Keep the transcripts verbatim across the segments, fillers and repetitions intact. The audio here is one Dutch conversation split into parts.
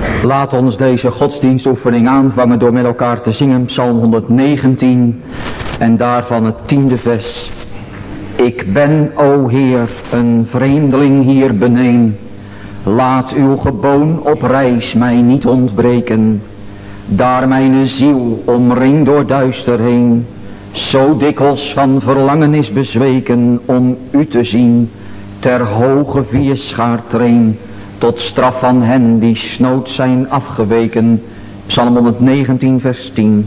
Laat ons deze godsdienstoefening aanvangen door met elkaar te zingen Psalm honderdzegentien en daarvan het tiende vers. Ik ben, o Heer, een vreemdeling hier beneen. Laat uw geboon op reis mij niet ontbreken. Daar mijn ziel omringd door duister heen, zo dikwijls van verlangen is bezweken om u te zien, ter hoge vierschaartreen, tot straf van hen die snood zijn afgeweken. Psalm honderdzegentien vers tien.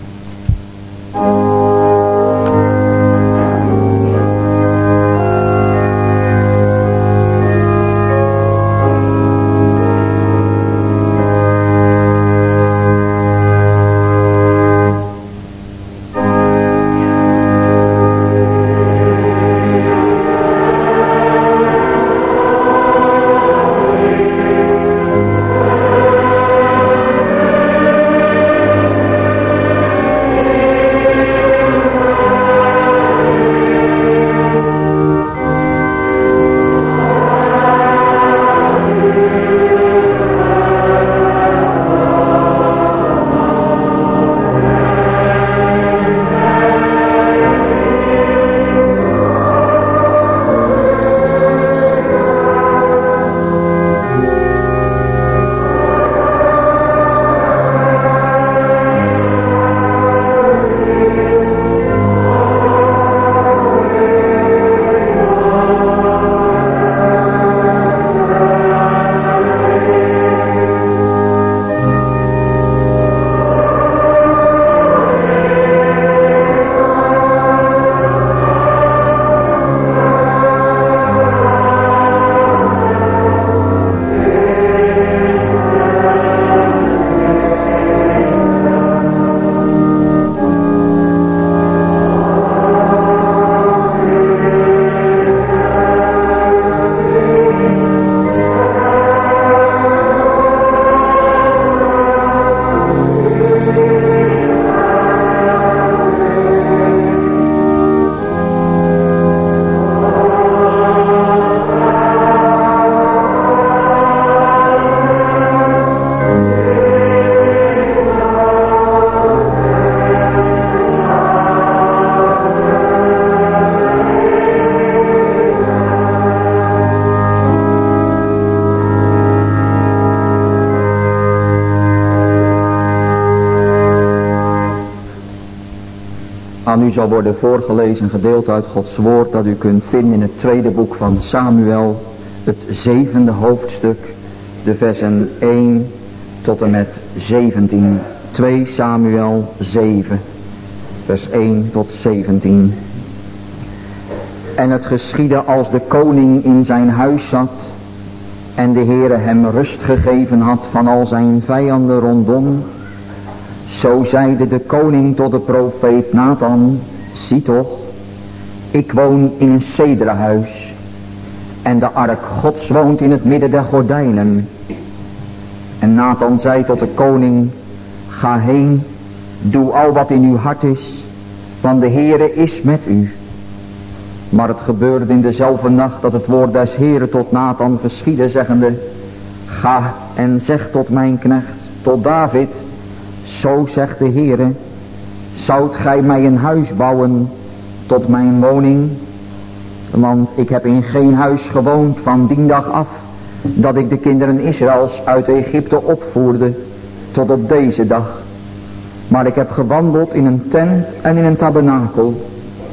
Aan u zal worden voorgelezen een gedeelte uit Gods woord dat u kunt vinden in het tweede boek van Samuel, het zevende hoofdstuk, de versen één tot en met zeventien. twee Samuel zeven, vers één tot zeventien. En het geschiedde als de koning in zijn huis zat en de Heere hem rust gegeven had van al zijn vijanden rondom. Zo zeide de koning tot de profeet Nathan, zie toch, ik woon in een cederenhuis en de ark Gods woont in het midden der gordijnen. En Nathan zei tot de koning, ga heen, doe al wat in uw hart is, want de Heere is met u. Maar het gebeurde in dezelfde nacht dat het woord des Heeren tot Nathan geschiedde, zeggende, ga en zeg tot mijn knecht, tot David, zo zegt de Heere, zoudt gij mij een huis bouwen tot mijn woning? Want ik heb in geen huis gewoond van die dag af, dat ik de kinderen Israëls uit Egypte opvoerde, tot op deze dag. Maar ik heb gewandeld in een tent en in een tabernakel.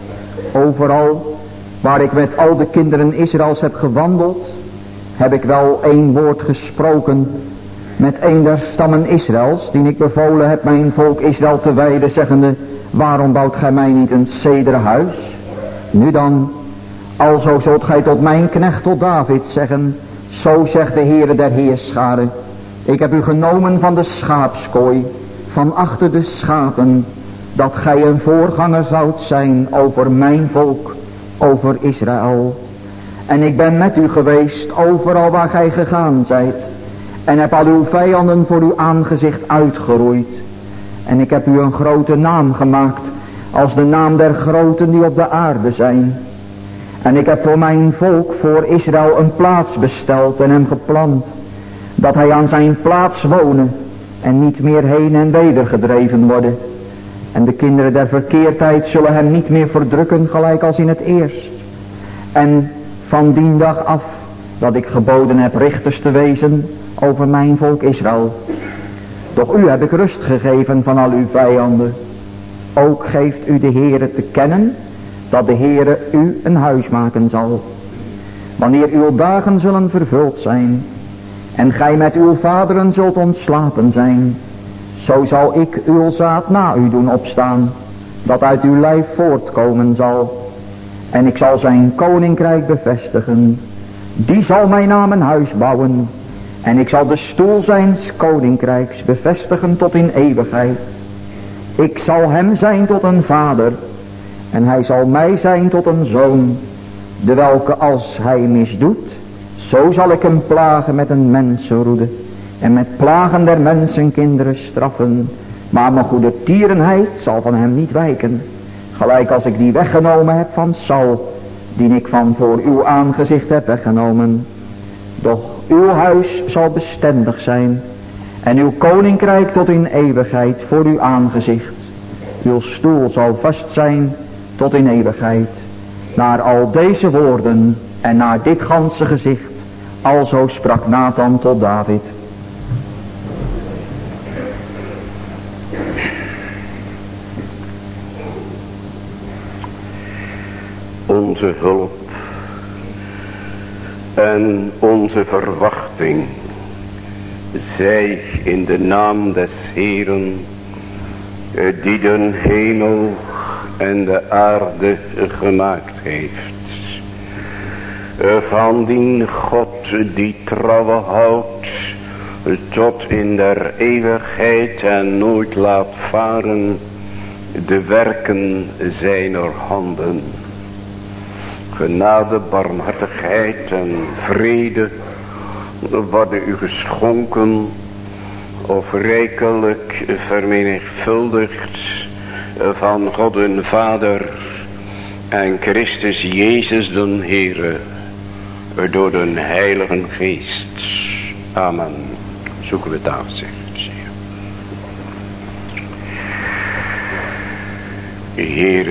Overal waar ik met al de kinderen Israëls heb gewandeld, heb ik wel één woord gesproken met een der stammen Israëls, die ik bevolen heb mijn volk Israël te wijden, zeggende, waarom bouwt gij mij niet een cederen huis? Nu dan, alzo zult gij tot mijn knecht tot David zeggen, zo zegt de Heere der Heerscharen, ik heb u genomen van de schaapskooi, van achter de schapen, dat gij een voorganger zoudt zijn over mijn volk, over Israël. En ik ben met u geweest overal waar gij gegaan zijt, en heb al uw vijanden voor uw aangezicht uitgeroeid. En ik heb u een grote naam gemaakt, als de naam der groten die op de aarde zijn. En ik heb voor mijn volk, voor Israël, een plaats besteld en hem geplant, Dat hij aan zijn plaats wonen en niet meer heen en weder gedreven worden. En de kinderen der verkeerdheid zullen hem niet meer verdrukken gelijk als in het eerst. En van dien dag af dat ik geboden heb richters te wezen over mijn volk Israël. Doch u heb ik rust gegeven van al uw vijanden. Ook geeft u de Heere te kennen dat de Heere u een huis maken zal. Wanneer uw dagen zullen vervuld zijn en gij met uw vaderen zult ontslapen zijn, zo zal ik uw zaad na u doen opstaan, dat uit uw lijf voortkomen zal. En ik zal zijn koninkrijk bevestigen. Die zal mijn naam een huis bouwen. En ik zal de stoel zijns koninkrijks bevestigen tot in eeuwigheid. Ik zal hem zijn tot een vader. En hij zal mij zijn tot een zoon. De welke als hij misdoet, zo zal ik hem plagen met een mensenroede. En met plagen der mensenkinderen straffen. Maar mijn goedertierenheid zal van hem niet wijken. Gelijk als ik die weggenomen heb van Saul, die ik van voor uw aangezicht heb weggenomen. Doch uw huis zal bestendig zijn. En uw koninkrijk tot in eeuwigheid voor uw aangezicht. Uw stoel zal vast zijn tot in eeuwigheid. Naar al deze woorden en naar dit ganse gezicht, alzo sprak Nathan tot David. Onze hulp en onze verwachting zij in de naam des Heeren, die de hemel en de aarde gemaakt heeft. Van dien God die trouwe houdt tot in der eeuwigheid en nooit laat varen de werken zijner handen. Genade, barmhartigheid en vrede worden u geschonken of rijkelijk vermenigvuldigd van God en Vader en Christus Jezus den Heere door de Heilige Geest. Amen. Zoeken we het aangezicht. Heere,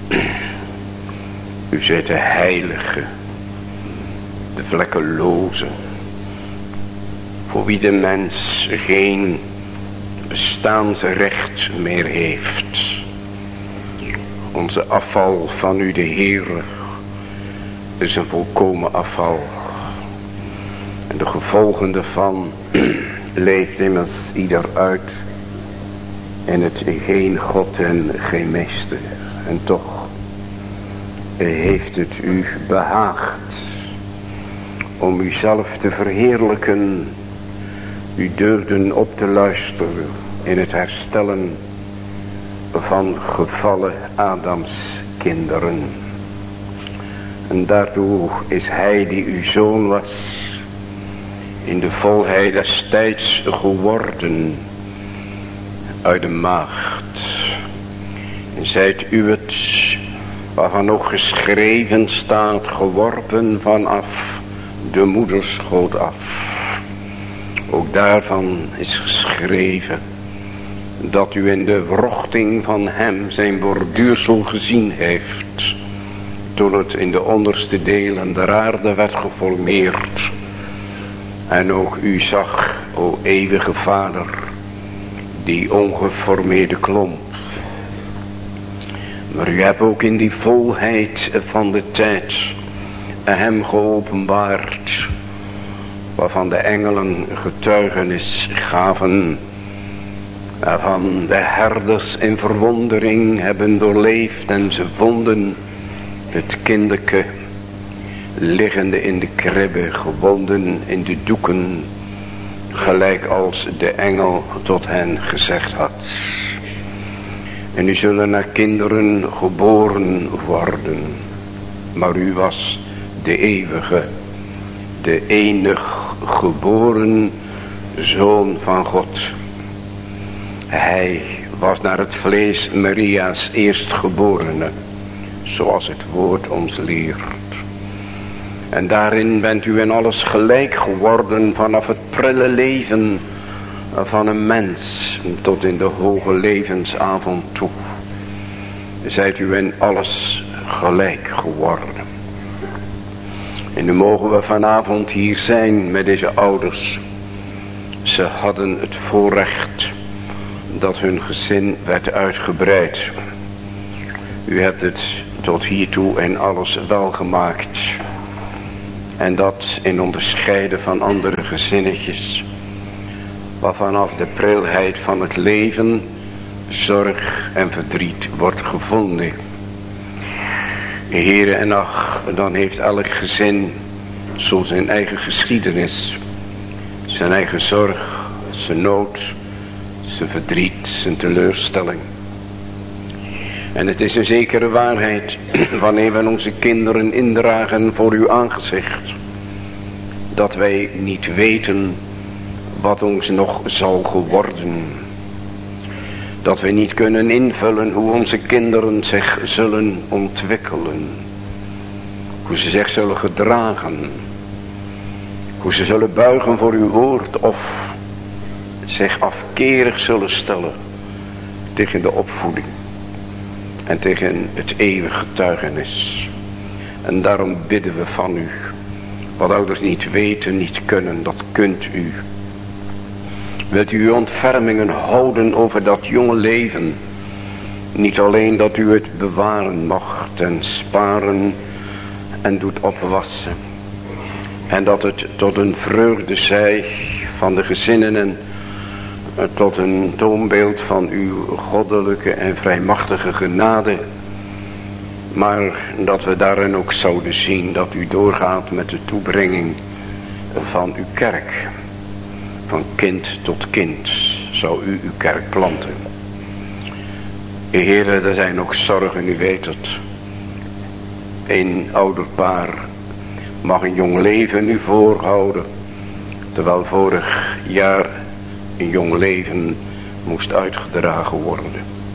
u zijt de heilige, de vlekkeloze, voor wie de mens geen bestaansrecht meer heeft. Onze afval van u, de Heere, is een volkomen afval. En de gevolgen daarvan leeft immers ieder uit in het geen God en geen meester. En toch heeft het u behaagd om uzelf te verheerlijken. U durfden op te luisteren in het herstellen van gevallen Adams kinderen. En daartoe is hij die uw zoon was in de volheid des tijds geworden uit de maagd. En zijt u het waarvan ook geschreven staat, geworpen vanaf de moederschoot af. Ook daarvan is geschreven dat u in de wrochting van hem zijn borduursel gezien heeft, toen het in de onderste delen der aarde werd geformeerd. En ook u zag, o eeuwige Vader, die ongeformeerde klomp. Maar u hebt ook in die volheid van de tijd hem geopenbaard, waarvan de engelen getuigenis gaven, waarvan de herders in verwondering hebben doorleefd en ze vonden het kinderke liggende in de kribbe, gewonden in de doeken, gelijk als de engel tot hen gezegd had. En u zullen naar kinderen geboren worden. Maar u was de eeuwige, de enig geboren Zoon van God. Hij was naar het vlees Maria's eerstgeborene, zoals het woord ons leert. En daarin bent u in alles gelijk geworden, vanaf het prille leven van een mens tot in de hoge levensavond toe. Zijt u in alles gelijk geworden. En nu mogen we vanavond hier zijn met deze ouders. Ze hadden het voorrecht dat hun gezin werd uitgebreid. U hebt het tot hiertoe in alles wel gemaakt. En dat in onderscheiden van andere gezinnetjes. Waarvanaf de prilheid van het leven, zorg en verdriet wordt gevonden. Heere, en ach, dan heeft elk gezin zo zijn eigen geschiedenis. Zijn eigen zorg, zijn nood, zijn verdriet, zijn teleurstelling. En het is een zekere waarheid, wanneer we onze kinderen indragen voor uw aangezicht, dat wij niet weten wat ons nog zal geworden. Dat we niet kunnen invullen hoe onze kinderen zich zullen ontwikkelen. Hoe ze zich zullen gedragen. Hoe ze zullen buigen voor uw woord of zich afkerig zullen stellen tegen de opvoeding. En tegen het eeuwige getuigenis. En daarom bidden we van u. Wat ouders niet weten, niet kunnen, dat kunt u. Wilt u uw ontfermingen houden over dat jonge leven. Niet alleen dat u het bewaren mocht en sparen en doet opwassen. En dat het tot een vreugde zij van de gezinnen en tot een toonbeeld van uw goddelijke en vrijmachtige genade. Maar dat we daarin ook zouden zien dat u doorgaat met de toebrenging van uw kerk. Van kind tot kind zou u uw kerk planten. Heere, er zijn ook zorgen, u weet het. Een ouderpaar mag een jong leven u voorhouden. Terwijl vorig jaar een jong leven moest uitgedragen worden.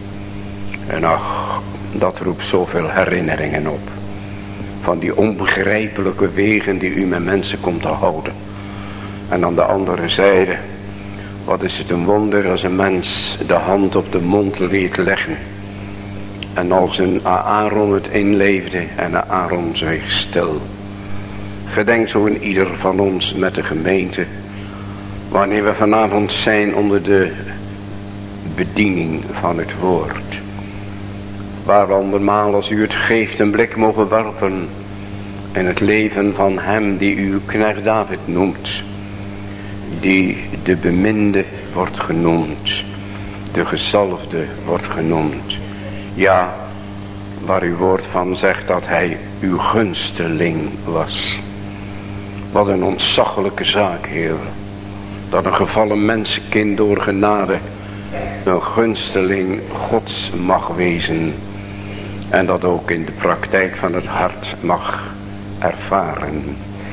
En ach, dat roept zoveel herinneringen op. Van die onbegrijpelijke wegen die u met mensen komt te houden. En aan de andere zijde, wat is het een wonder als een mens de hand op de mond liet leggen. En als een Aaron het inleefde en Aaron zweeg stil. Gedenk zo in ieder van ons met de gemeente. Wanneer we vanavond zijn onder de bediening van het woord. Waar we andermaal als u het geeft een blik mogen werpen. In het leven van hem die uw knecht David noemt. Die de beminde wordt genoemd. De gezalfde wordt genoemd. Ja, waar uw woord van zegt dat hij uw gunsteling was. Wat een ontzaglijke zaak, Heer. Dat een gevallen mensenkind door genade een gunsteling Gods mag wezen. En dat ook in de praktijk van het hart mag ervaren.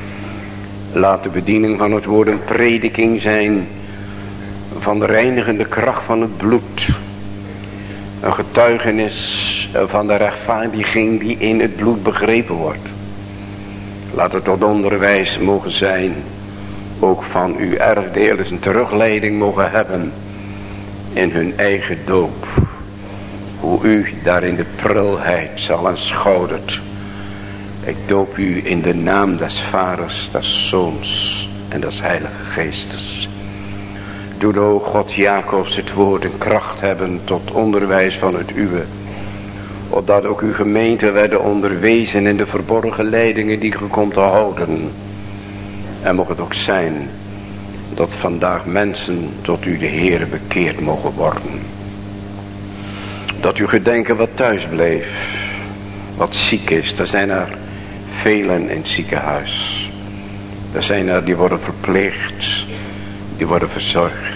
Laat de bediening van het woord een prediking zijn van de reinigende kracht van het bloed. Een getuigenis van de rechtvaardiging die in het bloed begrepen wordt. Laat het tot onderwijs mogen zijn. Ook van uw erfdeelers een terugleiding mogen hebben in hun eigen doop. Hoe u daar in de prilheid zal aanschouwt. Ik doop u in de naam des Vaders, des Zoons en des Heilige Geestes. Doe o God Jacobs het woord en kracht hebben tot onderwijs van het uwe. Opdat ook uw gemeente werden onderwezen in de verborgen leidingen die ge komt te houden. En mocht het ook zijn dat vandaag mensen tot u de Heere bekeerd mogen worden. Dat u gedenken wat thuis bleef, wat ziek is. Er zijn er velen in het ziekenhuis. Er zijn er die worden verpleegd, die worden verzorgd.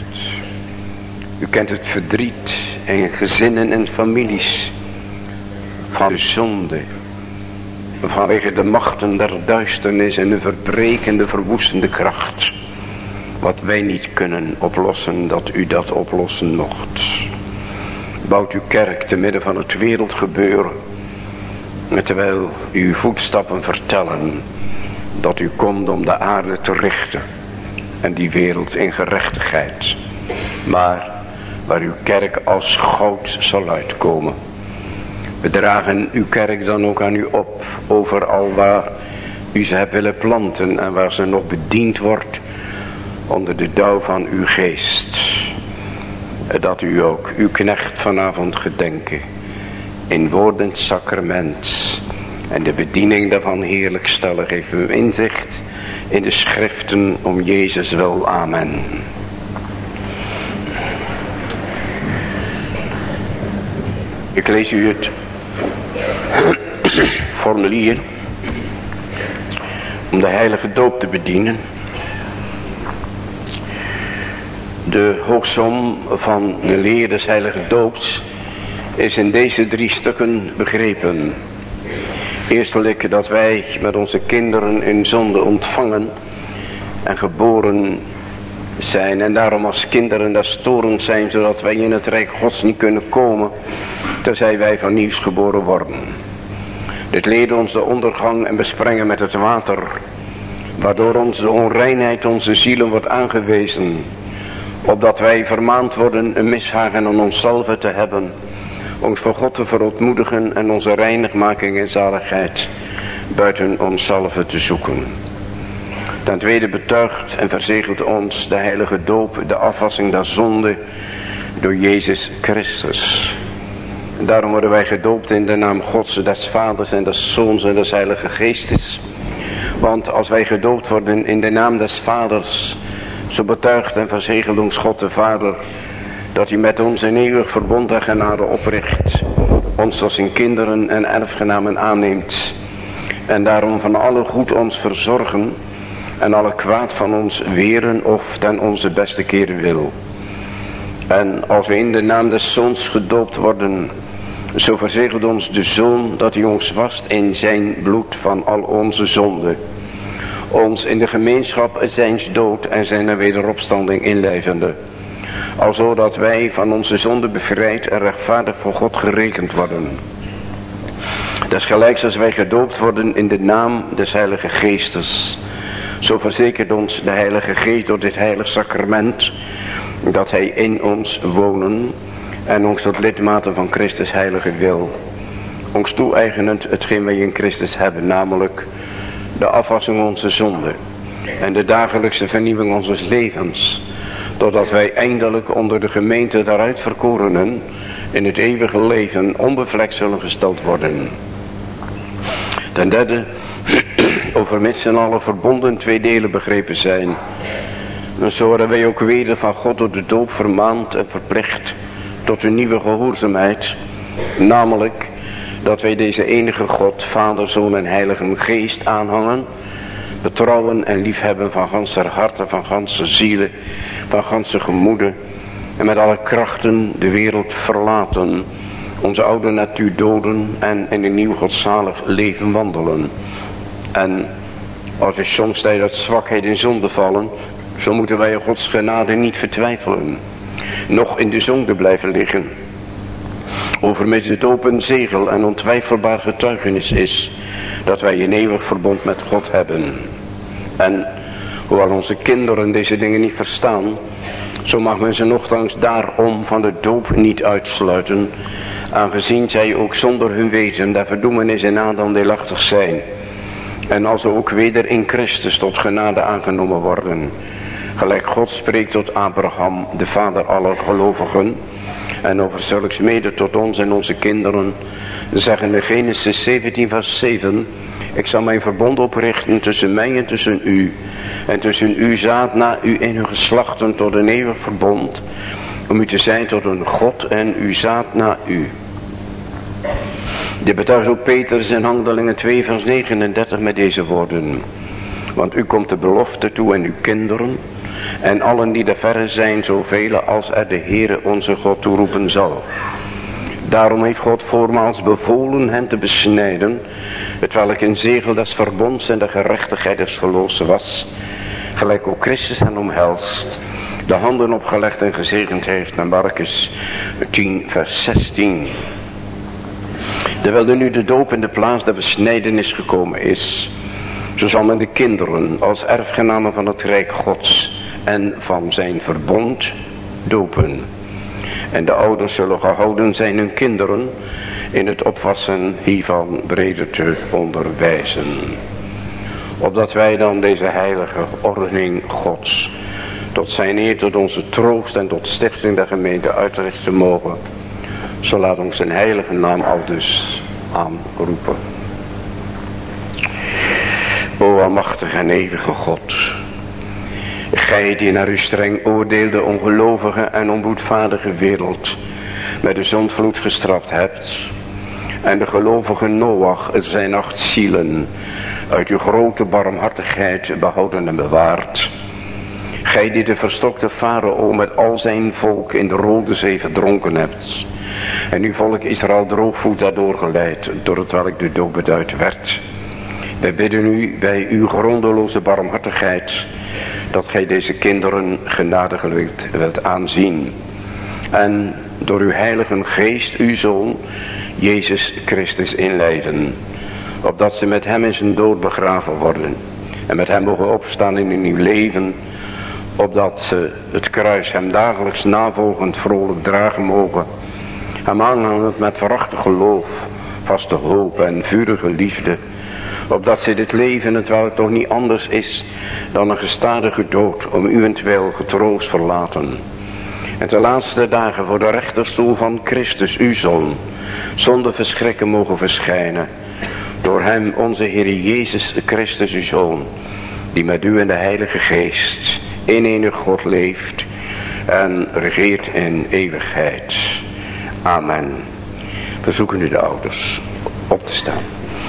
U kent het verdriet in gezinnen en families van de zonde. Vanwege de machten der duisternis en de verbrekende, verwoestende kracht. Wat wij niet kunnen oplossen, dat u dat oplossen mocht. Bouwt uw kerk te midden van het wereldgebeuren. Terwijl uw voetstappen vertellen dat u komt om de aarde te richten en die wereld in gerechtigheid, maar waar uw kerk als goud zal uitkomen. We dragen uw kerk dan ook aan u op, overal waar u ze hebt willen planten en waar ze nog bediend wordt onder de dauw van uw geest. Dat u ook uw knecht vanavond gedenken in wordend sacrament en de bediening daarvan heerlijk stellen. Geef u inzicht in de schriften om Jezus wil. Amen. Ik lees u het formulier om de heilige doop te bedienen. De hoogsom van de leer des heilige doops is in deze drie stukken begrepen. Eerstelijk dat wij met onze kinderen in zonde ontvangen en geboren zijn en daarom als kinderen daar storend zijn, zodat wij in het rijk Gods niet kunnen komen tenzij wij van nieuws geboren worden. Dit leert ons de ondergang en besprengen met het water, waardoor ons de onreinheid onze zielen wordt aangewezen, opdat wij vermaand worden een mishagen aan onszelf te hebben, ons voor God te verootmoedigen en onze reinigmaking en zaligheid buiten onszelf te zoeken. Ten tweede betuigt en verzegelt ons de heilige doop de afwassing der zonde door Jezus Christus. Daarom worden wij gedoopt in de naam Gods, des Vaders en des Zoons en des Heilige Geestes. Want als wij gedoopt worden in de naam des Vaders, zo betuigt en verzegelt ons God de Vader dat hij met ons een eeuwig verbond en genade opricht, ons als zijn kinderen en erfgenamen aanneemt en daarom van alle goed ons verzorgen en alle kwaad van ons weren of ten onze beste keren wil. En als we in de naam des Zoons gedoopt worden, zo verzegelt ons de Zoon dat hij ons wast in zijn bloed van al onze zonden, ons in de gemeenschap zijns dood en zijn wederopstanding inlijvende, alzo dat wij van onze zonde bevrijd en rechtvaardig voor God gerekend worden. Desgelijks als wij gedoopt worden in de naam des Heilige Geestes, zo verzekert ons de Heilige Geest door dit heilig sacrament dat hij in ons wonen en ons tot lidmaten van Christus heilige wil, ons toe-eigenend hetgeen wij in Christus hebben, namelijk de afwassing onze zonde en de dagelijkse vernieuwing onze levens, totdat wij eindelijk onder de gemeente daaruit verkorenen in het eeuwige leven onbevlekt zullen gesteld worden. Ten derde, overmits in alle verbonden twee delen begrepen zijn, zo worden wij ook weder van God door de doop vermaand en verplicht tot een nieuwe gehoorzaamheid, namelijk dat wij deze enige God, Vader, Zoon en Heilige Geest aanhangen, betrouwen en liefhebben van ganser harte, van ganse zielen, van ganse gemoeden en met alle krachten de wereld verlaten, onze oude natuur doden en in een nieuw godzalig leven wandelen. En als we soms tijd uit zwakheid in zonde vallen, zo moeten wij in Gods genade niet vertwijfelen, noch in de zonde blijven liggen. Overmits het open zegel en ontwijfelbaar getuigenis is dat wij een eeuwig verbond met God hebben. En hoewel onze kinderen deze dingen niet verstaan, zo mag men ze nochtans daarom van de doop niet uitsluiten, aangezien zij ook zonder hun weten der verdoemenis in Adam deelachtig zijn, en als ze ook weder in Christus tot genade aangenomen worden, gelijk God spreekt tot Abraham, de vader aller gelovigen, en over zulks mede tot ons en onze kinderen, zeggen in Genesis zeventien vers zeven, ik zal mijn verbond oprichten tussen mij en tussen u, en tussen uw zaad na u en uw geslachten tot een eeuwig verbond, om u te zijn tot een God en uw zaad na u. Dit betuigt ook Petrus in Handelingen twee vers negenendertig met deze woorden, want u komt de belofte toe en uw kinderen, en allen die er verre zijn, zoveel als er de Heere onze God toeroepen zal. Daarom heeft God voormaals bevolen hen te besnijden, hetwelk een zegel des verbonds en de gerechtigheid des geloofs was, gelijk ook Christus hen omhelst, de handen opgelegd en gezegend heeft, naar Markus tien vers zestien. Terwijl er nu de doop in de plaats der besnijdenis gekomen is, Zo zal men de kinderen als erfgenamen van het Rijk Gods en van zijn verbond dopen. En de ouders zullen gehouden zijn hun kinderen in het opvatten hiervan breder te onderwijzen. Opdat wij dan deze heilige ordening Gods tot zijn eer, tot onze troost en tot stichting der gemeente uitrichten mogen. Zo laat ons zijn heilige naam aldus aanroepen. O almachtige en eeuwige God, gij die naar uw streng oordeelde ongelovige en onboedvaardige wereld met de zondvloed gestraft hebt en de gelovige Noach zijn acht zielen uit uw grote barmhartigheid behouden en bewaard. Gij die de verstokte Farao met al zijn volk in de Rode Zee verdronken hebt en uw volk Israël droogvoet daardoor geleid, door het welk de dood beduid werd. Wij bidden u bij uw grondeloze barmhartigheid dat gij deze kinderen genadiglijk wilt aanzien en door uw heilige geest uw Zoon Jezus Christus inleiden, opdat ze met hem in zijn dood begraven worden en met hem mogen opstaan in een nieuw leven, opdat ze het kruis hem dagelijks navolgend vrolijk dragen mogen, hem aanhangend met waarachtig geloof, vaste hoop en vurige liefde, opdat ze dit leven, het welk toch niet anders is dan een gestadige dood, om uwentwil getroost verlaten. En de laatste dagen voor de rechterstoel van Christus, uw Zoon, zonder verschrikken mogen verschijnen. Door hem, onze Heer Jezus Christus, uw Zoon, die met u en de Heilige Geest in enig God leeft en regeert in eeuwigheid. Amen. We zoeken nu de ouders op te staan.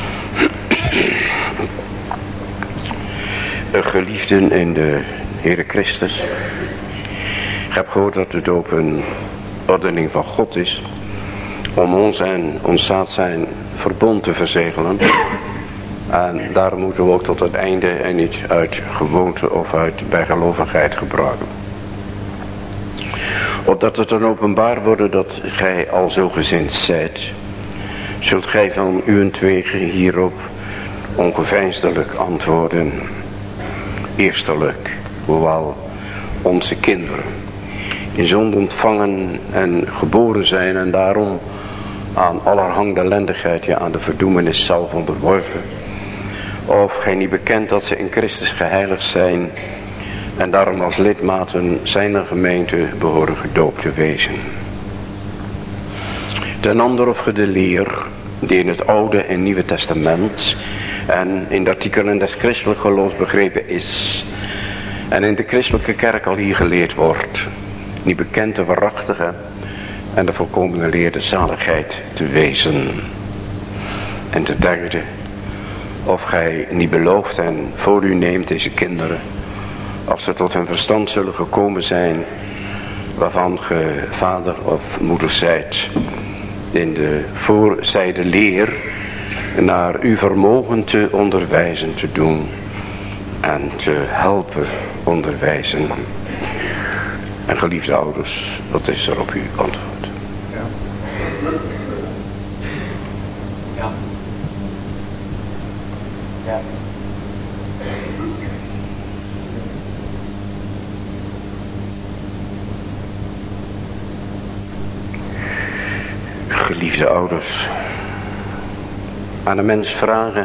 Geliefden in de Heere Christus, ik heb gehoord dat de doop een ordening van God is om ons en ons zaad zijn verbond te verzegelen. En daarom moeten we ook tot het einde en niet uit gewoonte of uit bijgelovigheid gebruiken. Opdat het dan openbaar worden dat gij al zo gezind zijt, zult gij van uwentwege hierop ongeveinsdelijk antwoorden. Eerstelijk, hoewel onze kinderen in zonde ontvangen en geboren zijn en daarom aan allerhande ellendigheid, ja aan de verdoemenis zelf onderworpen, of gij niet bekent dat ze in Christus geheiligd zijn en daarom als lidmaten zijner gemeente behoren gedoopt te wezen. Ten ander of ge de leer die in het Oude en Nieuwe Testament en in de artikelen des christelijk geloofs begrepen is en in de christelijke kerk al hier geleerd wordt, niet bekend de waarachtige en de volkomen geleerde zaligheid te wezen. En ten derde, of gij niet belooft en voor u neemt deze kinderen, als ze tot hun verstand zullen gekomen zijn, waarvan ge vader of moeder zijt, in de voorzijde leer naar uw vermogen te onderwijzen te doen en te helpen onderwijzen. En geliefde ouders, wat is er op uw antwoord? Ja. Ja. Ja. Geliefde ouders, aan een mens vragen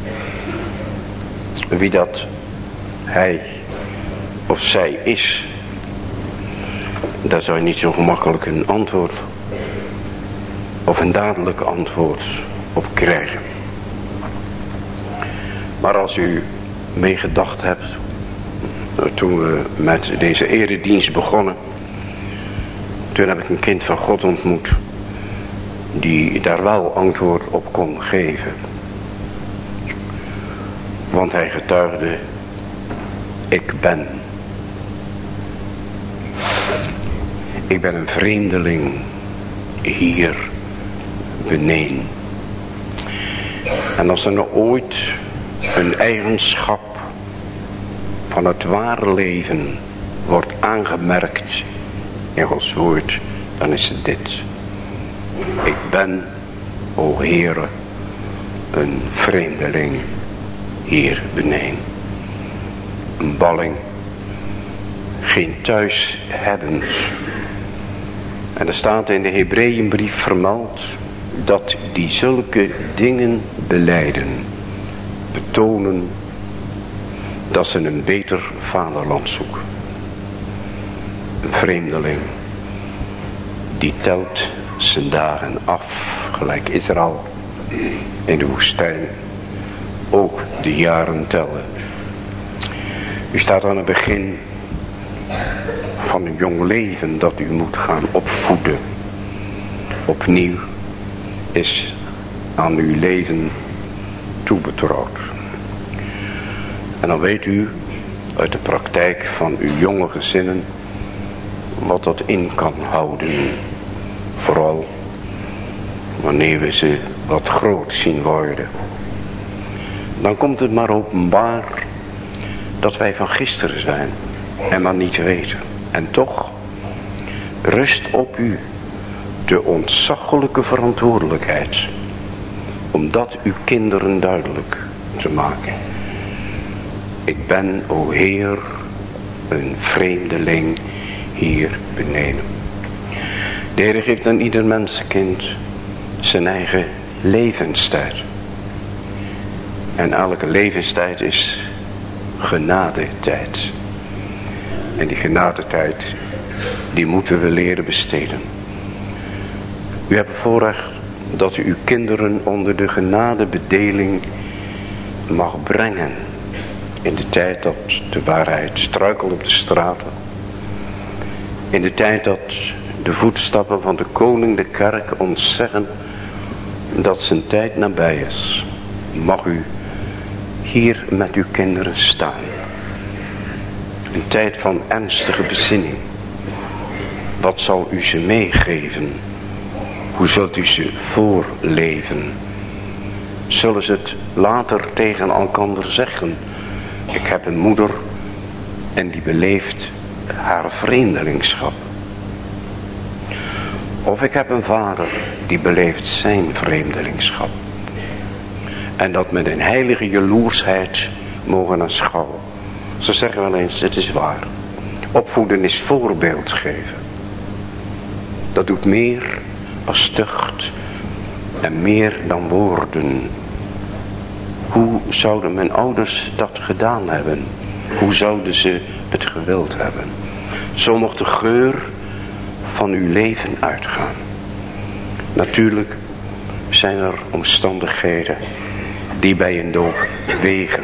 wie dat hij of zij is, daar zou je niet zo gemakkelijk een antwoord of een dadelijk antwoord op krijgen. Maar als u meegedacht hebt, toen we met deze eredienst begonnen, toen heb ik een kind van God ontmoet die daar wel antwoord op kon geven. Want hij getuigde, ik ben. Ik ben een vreemdeling hier beneden. En als er nou ooit een eigenschap van het ware leven wordt aangemerkt in Gods woord, dan is het dit. Ik ben, o Heere, een vreemdeling hier beneden. Een balling, geen thuishebbend. En er staat in de Hebreeënbrief vermeld dat die zulke dingen belijden, betonen dat ze een beter vaderland zoeken. Een vreemdeling die telt zijn dagen af, gelijk Israël in de woestijn ook de jaren tellen. U staat aan het begin van een jong leven dat u moet gaan opvoeden. Opnieuw is aan uw leven toebetrouwd. En dan weet u uit de praktijk van uw jonge gezinnen wat dat in kan houden. Vooral wanneer we ze wat groot zien worden. Dan komt het maar openbaar dat wij van gisteren zijn en maar niet weten. En toch rust op u de ontzaglijke verantwoordelijkheid om dat uw kinderen duidelijk te maken. Ik ben, o Heer, een vreemdeling hier beneden. De Heer geeft aan ieder mensenkind zijn eigen levenstijd. En elke levenstijd is genadetijd. En die genadetijd, die moeten we leren besteden. U hebt het voorrecht dat u uw kinderen onder de genadebedeling mag brengen. In de tijd dat de waarheid struikelt op de straten. In de tijd dat de voetstappen van de koning de kerk ons zeggen dat zijn tijd nabij is. Mag u hier met uw kinderen staan. Een tijd van ernstige bezinning. Wat zal u ze meegeven? Hoe zult u ze voorleven? Zullen ze het later tegen elkander zeggen? Ik heb een moeder en die beleeft haar vreemdelingschap. Of ik heb een vader die beleeft zijn vreemdelingschap. En dat met een heilige jaloersheid mogen aanschouwen. Ze zeggen wel eens, het is waar. Opvoeden is voorbeeld geven. Dat doet meer als tucht en meer dan woorden. Hoe zouden mijn ouders dat gedaan hebben? Hoe zouden ze het gewild hebben? Zo mocht de geur van uw leven uitgaan. Natuurlijk zijn er omstandigheden die bij een doop wegen.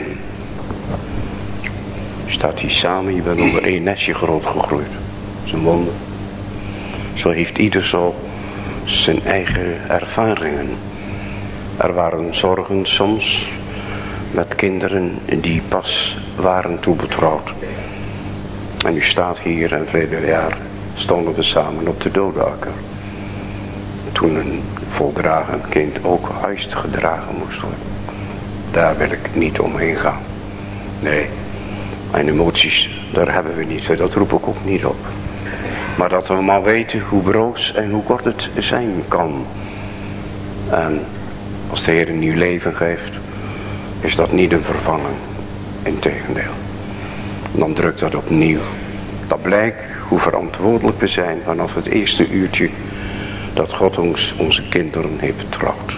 U staat hier samen, je bent onder één nestje groot gegroeid. Dat is een wonder. Zo heeft ieder zo zijn eigen ervaringen. Er waren zorgen soms met kinderen die pas waren toebetrouwd. En u staat hier en vele jaar stonden we samen op de dodenakker. Toen een voldragen kind ook huis gedragen moest worden. Daar wil ik niet omheen gaan. Nee, mijn emoties, daar hebben we niet. Dat roep ik ook niet op. Maar dat we maar weten hoe broos en hoe kort het zijn kan. En als de Heer een nieuw leven geeft, is dat niet een vervanging. Integendeel. Dan drukt dat opnieuw. Dat blijkt hoe verantwoordelijk we zijn vanaf het eerste uurtje dat God ons onze kinderen heeft betrouwd.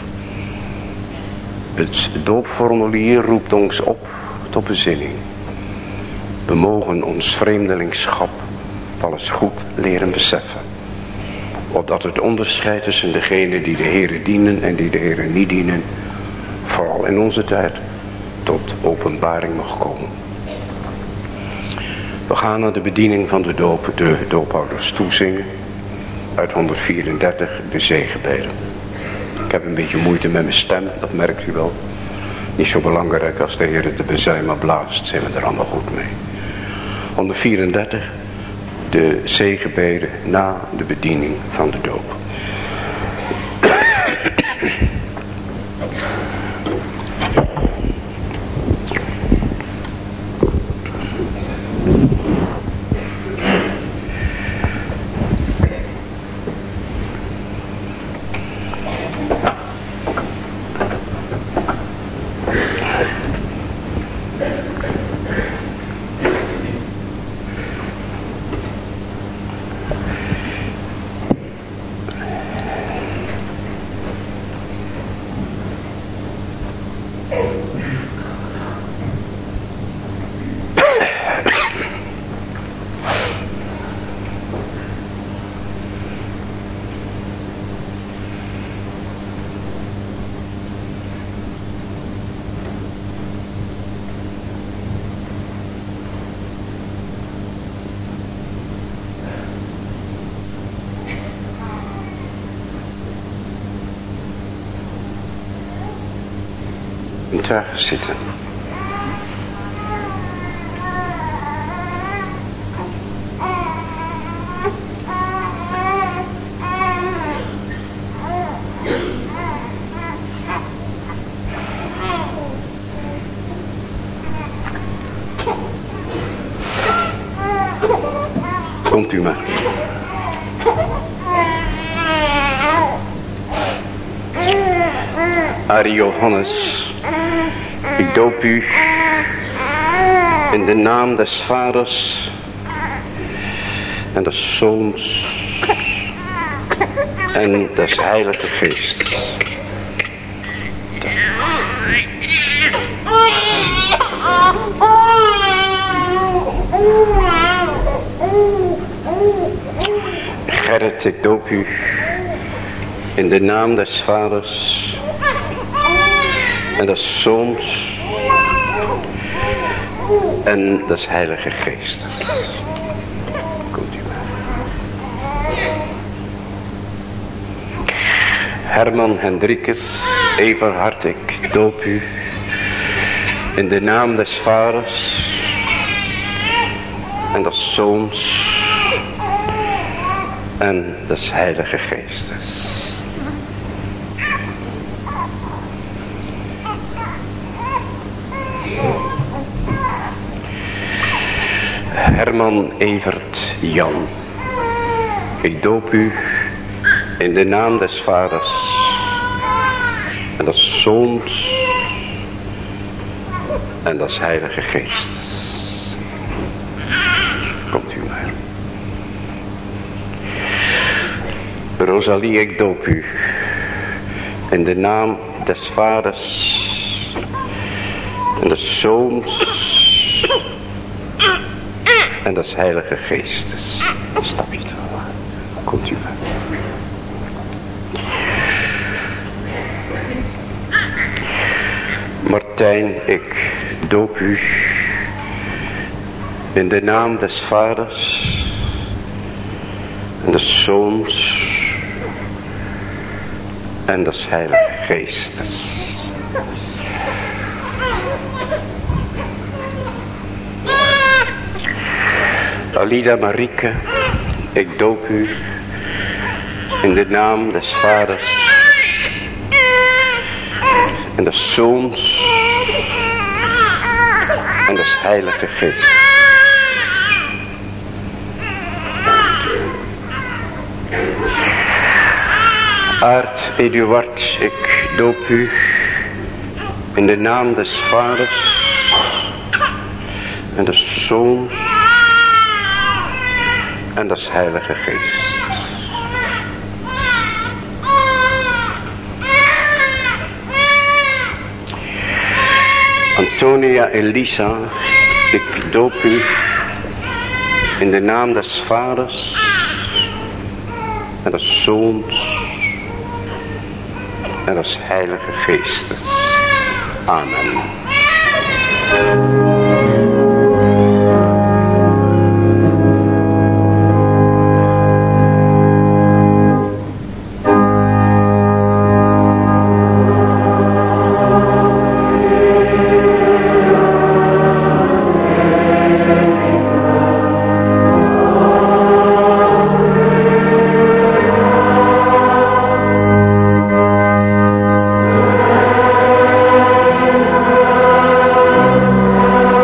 Het doopformulier roept ons op tot bezinning. We mogen ons vreemdelingschap wel eens goed leren beseffen. Opdat het onderscheid tussen degenen die de Heere dienen en die de Heere niet dienen, vooral in onze tijd, tot openbaring mag komen. We gaan naar de bediening van de doop, de doophouders toezingen. Uit honderdvierendertig, de zegenbeden. Ik heb een beetje moeite met mijn stem, dat merkt u wel. Niet zo belangrijk als de Heer de bezuimer blaast, zijn we er allemaal goed mee. honderdvierendertig, de zegenbeden na de bediening van de doop. kunt daar zitten. Komt u maar. Arie Johannes, ik doop u in de naam des Vaders en des Zoons en des Heilige Geestes. Gerrit, ik doop u in de naam des Vaders en des Zoons en des Heilige Geestes. Komt u maar. Herman Hendrikus Everhard, ik doop u in de naam des Vaders en des Zoons en des Heilige Geestes. Herman Evert Jan, ik doop u in de naam des Vaders en des Zoons en des Heilige Geestes. Komt u maar. Rosalie, ik doop u in de naam des Vaders en des Zoons en des Heilige Geestes. Een stapje terug. Komt u maar. Martijn, ik doop u in de naam des Vaders en des Zoons en des Heilige Geestes. Alida Marieke, ik doop u in de naam des Vaders en des Zoons en des Heilige Geestes. Aart Eduard, ik doop u in de naam des Vaders en des Zoons en des Heilige Geestes. Antonia Elisa, ik doop u in de naam des Vaders en des Zoons en des Heilige Geestes. Amen. Amen.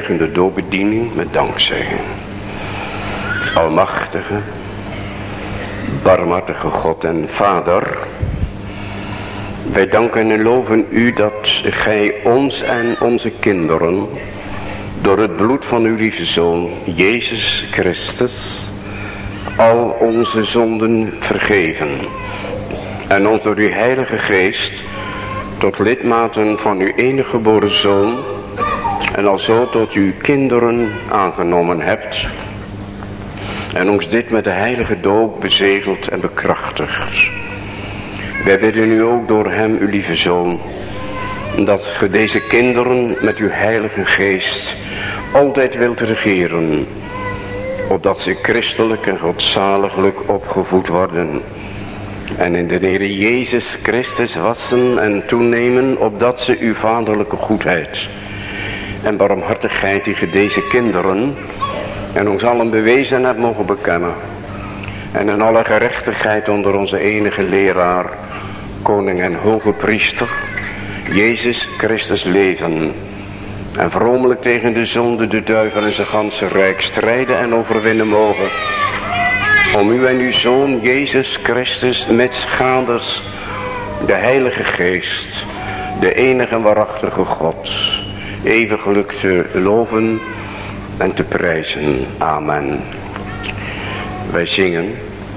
heiligende doopbediening met dankzegging. Almachtige, barmhartige God en Vader, wij danken en loven u dat gij ons en onze kinderen door het bloed van uw lieve Zoon, Jezus Christus, al onze zonden vergeven en ons door uw Heilige Geest tot lidmaten van uw enige geboren Zoon en alzo tot uw kinderen aangenomen hebt en ons dit met de heilige doop bezegeld en bekrachtigd. Wij bidden u ook door hem, uw lieve Zoon, dat ge deze kinderen met uw Heilige Geest altijd wilt regeren, opdat ze christelijk en godzaliglijk opgevoed worden en in de Heere Jezus Christus wassen en toenemen, opdat ze uw vaderlijke goedheid en barmhartigheid die ge deze kinderen en ons allen bewezen hebt mogen bekennen en in alle gerechtigheid onder onze enige leraar, koning en hoge priester, Jezus Christus leven en vromelijk tegen de zonde, de duivel en zijn ganse rijk strijden en overwinnen mogen, om u en uw Zoon Jezus Christus met schaders, de Heilige Geest, de enige en waarachtige God, eeuwiglijk te loven en te prijzen. Amen. Wij zingen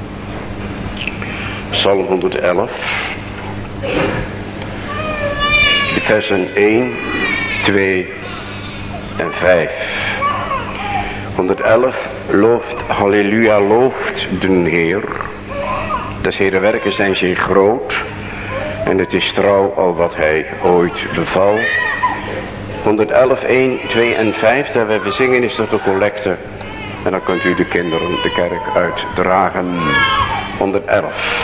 Psalm honderdelf, de versen één, twee en vijf. honderdelf looft, halleluja, looft de Heer. Des Heere werken zijn zeer groot en het is trouw al wat hij ooit beval. honderdelf, één, twee en vijf, terwijl we zingen is dat de collecte. En dan kunt u de kinderen de kerk uitdragen. honderdelf.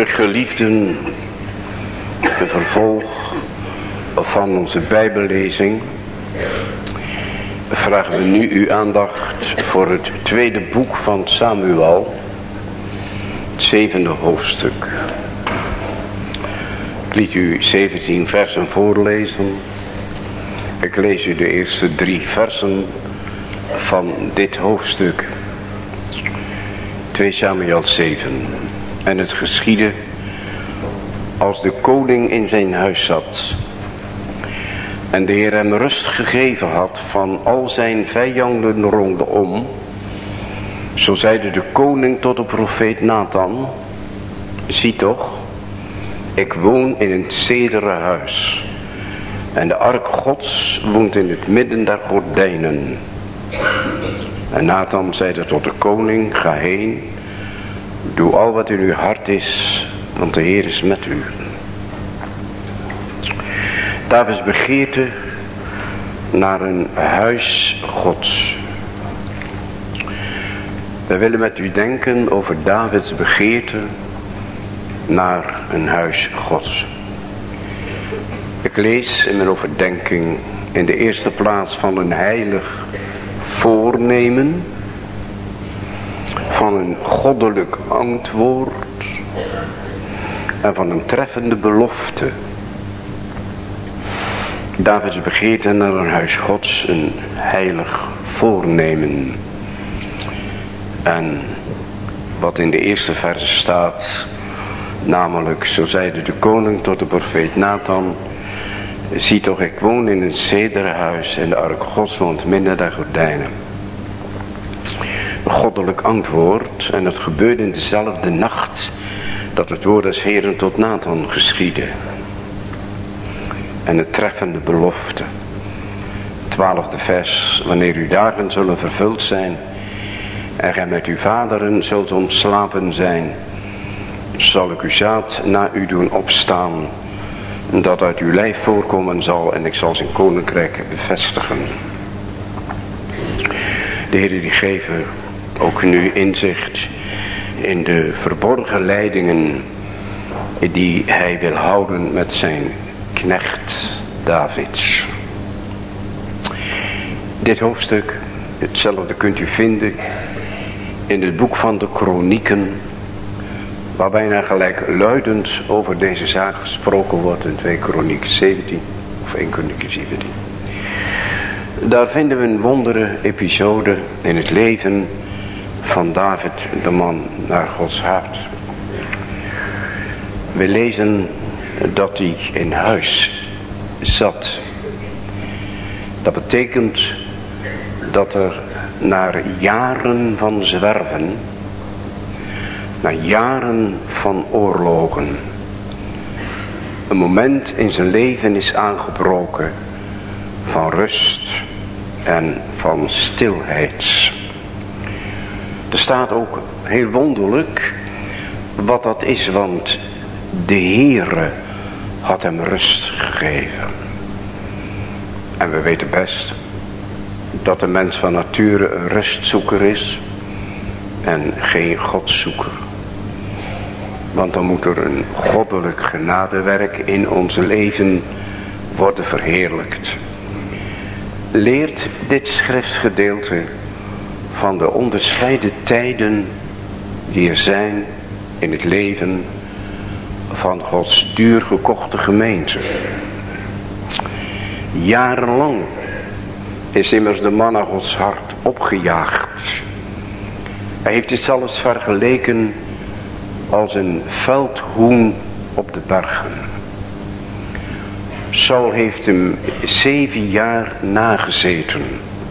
Geliefden, een vervolg van onze Bijbellezing, vragen we nu uw aandacht voor het tweede boek van Samuel, het zevende hoofdstuk. Ik liet u zeventien versen voorlezen. Ik lees u de eerste drie versen van dit hoofdstuk. twee Samuel zeven. En het geschiedde als de koning in zijn huis zat en de Heer hem rust gegeven had van al zijn vijanden rondom, zo zeide de koning tot de profeet Nathan: zie toch, ik woon in een zederen huis en de ark Gods woont in het midden der gordijnen. En Nathan zeide tot de koning: ga heen, doe al wat in uw hart is, want de Heer is met u. Davids begeerte naar een huis Gods. We willen met u denken over Davids begeerte naar een huis Gods. Ik lees in mijn overdenking in de eerste plaats van een heilig voornemen, van een goddelijk antwoord en van een treffende belofte. Davids begeerte naar een huis Gods, een heilig voornemen. En wat in de eerste verse staat, namelijk, zo zeide de koning tot de profeet Nathan: zie toch, ik woon in een zederen huis en de ark Gods woont midden der gordijnen. Een goddelijk antwoord, en het gebeurde in dezelfde nacht dat het woord des Heeren tot Nathan geschiedde. En het treffende belofte. Twaalfde vers: wanneer uw dagen zullen vervuld zijn en gij met uw vaderen zult ontslapen zijn, zal ik uw zaad na u doen opstaan, dat uit uw lijf voorkomen zal, en ik zal zijn koninkrijk bevestigen. De Heer die geven ook nu inzicht in de verborgen leidingen die hij wil houden met zijn knecht Davids. Dit hoofdstuk, hetzelfde kunt u vinden in het boek van de Kronieken, waar bijna gelijkluidend over deze zaak gesproken wordt in twee Kronieken zeventien of één Kronieken zeventien. Daar vinden we een wondere episode in het leven van David, de man naar Gods hart. We lezen dat hij in huis zat. Dat betekent dat er na jaren van zwerven, na jaren van oorlogen, een moment in zijn leven is aangebroken van rust en van stilheid. Er staat ook heel wonderlijk wat dat is, want de Heere had hem rust gegeven. En we weten best dat de mens van nature een rustzoeker is en geen godzoeker. Want dan moet er een goddelijk genadewerk in ons leven worden verheerlijkt. Leert dit schriftgedeelte van de onderscheiden tijden die er zijn in het leven van Gods duur gekochte gemeente. Jarenlang is immers de man naar Gods hart opgejaagd. Hij heeft dit zelfs vergeleken als een veldhoen op de bergen. Saul heeft hem zeven jaar nagezeten.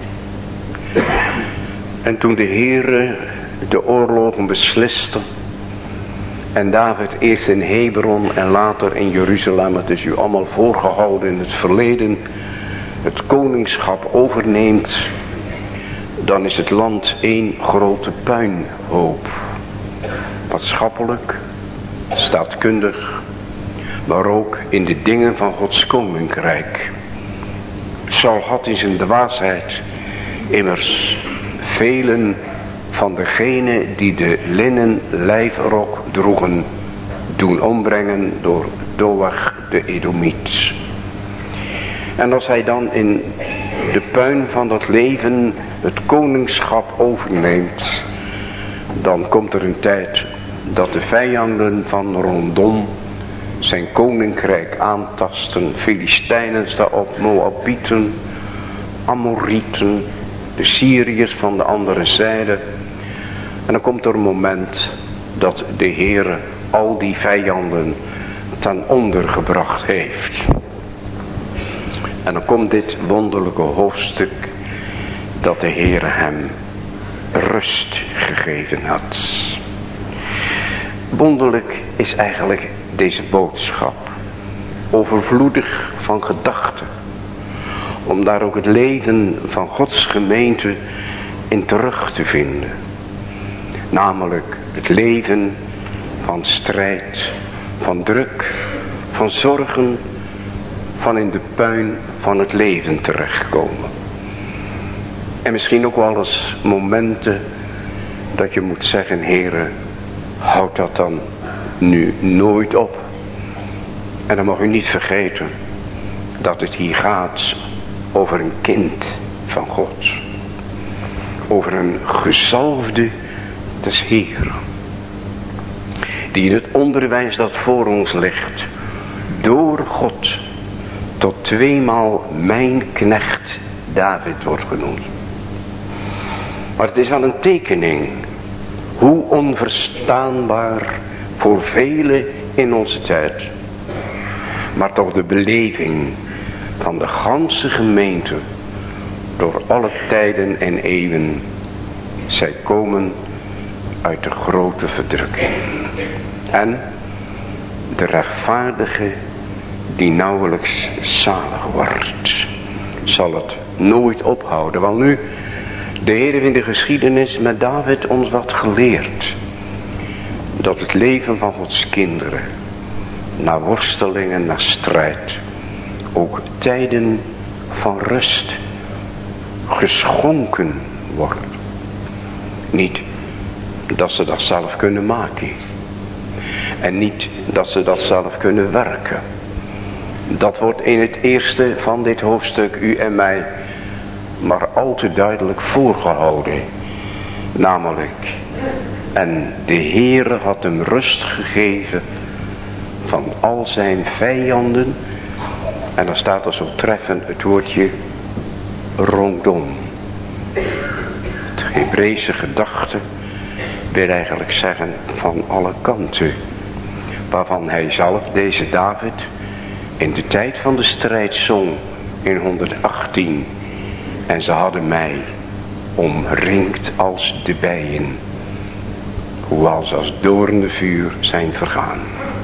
En toen de Heere de oorlogen besliste en David eerst in Hebron en later in Jeruzalem, het is u allemaal voorgehouden in het verleden, het koningschap overneemt, dan is het land één grote puinhoop. Maatschappelijk, staatkundig, maar ook in de dingen van Gods koninkrijk. Saul had in zijn dwaasheid immers velen van degenen die de linnen lijfrok droegen doen ombrengen door Doeg de Edomiet. En als hij dan in de puin van dat leven het koningschap overneemt, dan komt er een tijd dat de vijanden van rondom zijn koninkrijk aantasten. Filistijnen staan op, Moabieten, Amorieten, de Syriërs van de andere zijde. En dan komt er een moment dat de Heere al die vijanden ten onder gebracht heeft. En dan komt dit wonderlijke hoofdstuk dat de Heere hem rust gegeven had. Wonderlijk is eigenlijk deze boodschap. Overvloedig van gedachten. Om daar ook het leven van Gods gemeente in terug te vinden. Namelijk het leven van strijd, van druk, van zorgen, van in de puin van het leven terechtkomen. En misschien ook wel eens momenten dat je moet zeggen, Heere, houd dat dan nu nooit op. En dan mag u niet vergeten dat het hier gaat over een kind van God. Over een gezalfde des Heeren. Die in het onderwijs dat voor ons ligt, door God tot tweemaal mijn knecht David wordt genoemd. Maar het is wel een tekening, hoe onverstaanbaar voor velen in onze tijd, maar toch de beleving van de ganse gemeente door alle tijden en eeuwen. Zij komen uit de grote verdrukking. En de rechtvaardige die nauwelijks zalig wordt, zal het nooit ophouden. Want nu, de Heer heeft in de geschiedenis met David ons wat geleerd. Dat het leven van Gods kinderen, na worstelingen, na strijd, ook tijden van rust geschonken wordt. Niet dat ze dat zelf kunnen maken. En niet dat ze dat zelf kunnen werken. Dat wordt in het eerste van dit hoofdstuk u en mij maar al te duidelijk voorgehouden. Namelijk, en de Heere had hem rust gegeven van al zijn vijanden. En dan staat er zo treffend het woordje rondom. Het Hebreeuwse gedachte wil eigenlijk zeggen van alle kanten. Waarvan hij zelf, deze David, in de tijd van de strijd zong in honderdachttien. En ze hadden mij omringd als de bijen, hoewel ze als doornde vuur zijn vergaan.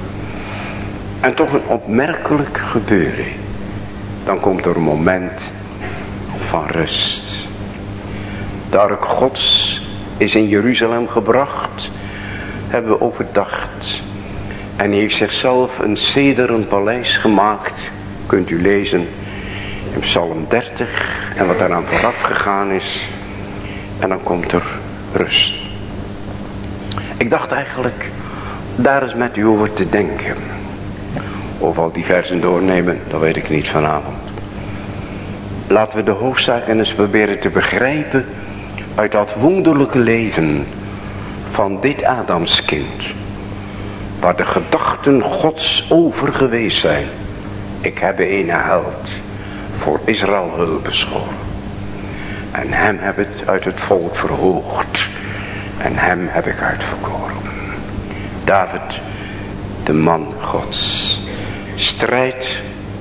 En toch een opmerkelijk gebeuren. Dan komt er een moment van rust. De ark Gods is in Jeruzalem gebracht, hebben we overdacht. En hij heeft zichzelf een cederen paleis gemaakt, kunt u lezen in Psalm dertig en wat daaraan vooraf gegaan is. En dan komt er rust. Ik dacht eigenlijk daar eens met u over te denken. Of al die versen doornemen, dat weet ik niet vanavond. Laten we de hoofdzaken eens proberen te begrijpen uit dat wonderlijke leven van dit Adamskind. Waar de gedachten Gods over geweest zijn. Ik heb een held voor Israël hulp beschoren. En hem heb ik uit het volk verhoogd. En hem heb ik uitverkoren. David, de man Gods. Strijd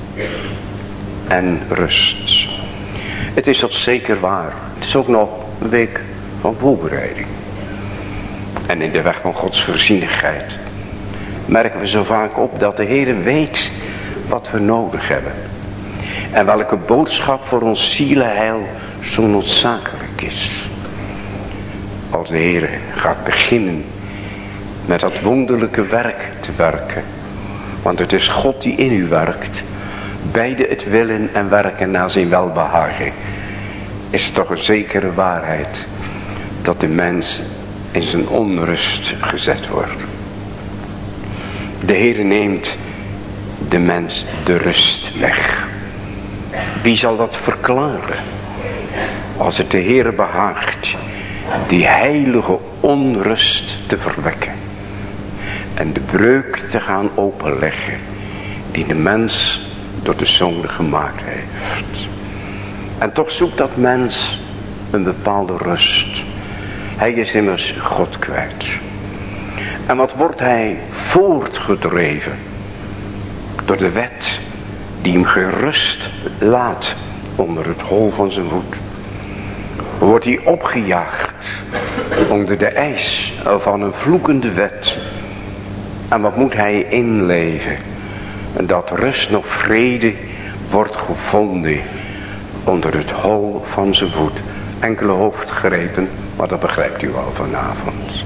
en rust. Het is toch zeker waar. Het is ook nog een week van voorbereiding. En in de weg van Gods voorzienigheid merken we zo vaak op dat de Heer weet wat we nodig hebben. En welke boodschap voor ons zielenheil zo noodzakelijk is. Als de Heer gaat beginnen met dat wonderlijke werk te werken. Want het is God die in u werkt. Beide het willen en werken naar zijn welbehagen. Is het toch een zekere waarheid dat de mens in zijn onrust gezet wordt. De Heer neemt de mens de rust weg. Wie zal dat verklaren? Als het de Heer behaagt die heilige onrust te verwekken. En de breuk te gaan openleggen die de mens door de zonde gemaakt heeft. En toch zoekt dat mens een bepaalde rust. Hij is immers God kwijt. En wat wordt hij voortgedreven? Door de wet die hem gerust laat onder het hol van zijn voet. Wordt hij opgejaagd onder de eis van een vloekende wet. En wat moet hij inleven? En dat rust nog vrede wordt gevonden onder het hol van zijn voet. Enkele hoofdgrepen, maar dat begrijpt u al vanavond.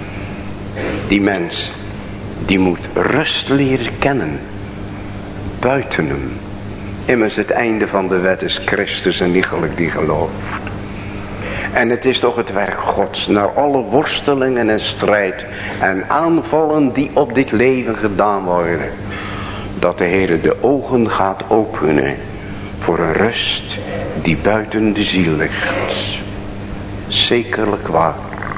Die mens, die moet rust leren kennen. Buiten hem. Immers het einde van de wet is Christus en iegelijk die gelooft. En het is toch het werk Gods, naar alle worstelingen en strijd en aanvallen die op dit leven gedaan worden, dat de Heer de ogen gaat openen voor een rust die buiten de ziel ligt. Zekerlijk waar.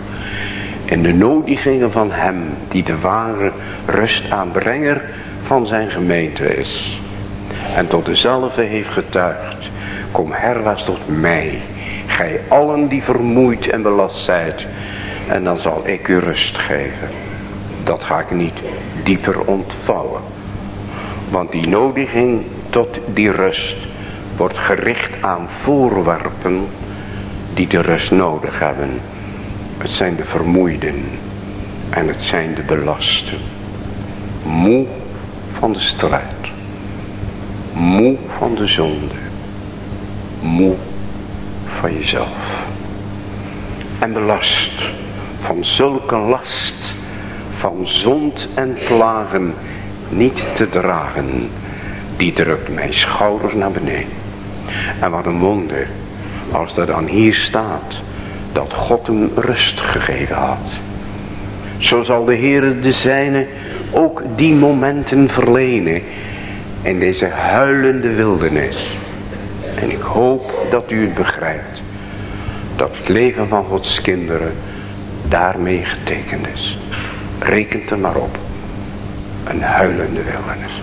In de nodigingen van hem die de ware rustaanbrenger van zijn gemeente is. En tot dezelfde heeft getuigd. Kom herwaarts tot mij. Gij allen die vermoeid en belast zijt. En dan zal ik u rust geven. Dat ga ik niet dieper ontvouwen. Want die nodiging tot die rust wordt gericht aan voorwerpen die de rust nodig hebben. Het zijn de vermoeiden en het zijn de belasten. Moe van de strijd. Moe van de zonde. Moe van jezelf. En belast van zulke last van zond en plagen niet te dragen. Die drukt mijn schouders naar beneden. En wat een wonder als er dan hier staat dat God hem rust gegeven had. Zo zal de Heer de zijne ook die momenten verlenen in deze huilende wildernis. En ik hoop dat u het begrijpt. Dat het leven van Gods kinderen daarmee getekend is. Rekent er maar op. Een huilende wildernis.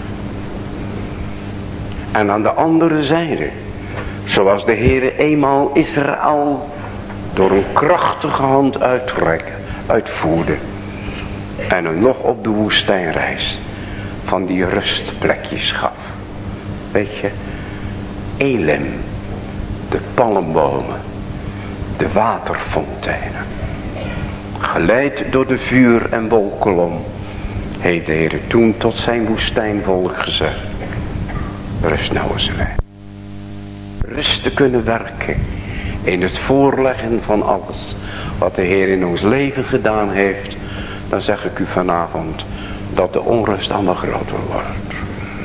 En aan de andere zijde, zoals de Heer eenmaal Israël door een krachtige hand uitrekken, uitvoerde. En hem nog op de woestijnreis van die rustplekjes gaf. Weet je, Elim, de palmbomen, de waterfonteinen. Geleid door de vuur- en wolkolom heeft de Heer toen tot zijn woestijnvolk gezegd. Rust nou eens wij. Rust te kunnen werken in het voorleggen van alles wat de Heer in ons leven gedaan heeft. Dan zeg ik u vanavond dat de onrust allemaal groter wordt.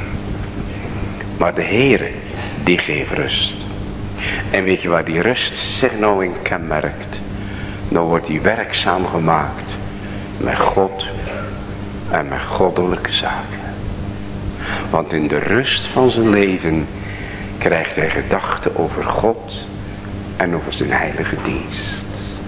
Maar de Heer die geeft rust. En weet je waar die rust zich nou in kenmerkt? Dan wordt die werkzaam gemaakt met God en met goddelijke zaken. Want in de rust van zijn leven krijgt hij gedachten over God en over zijn heilige dienst.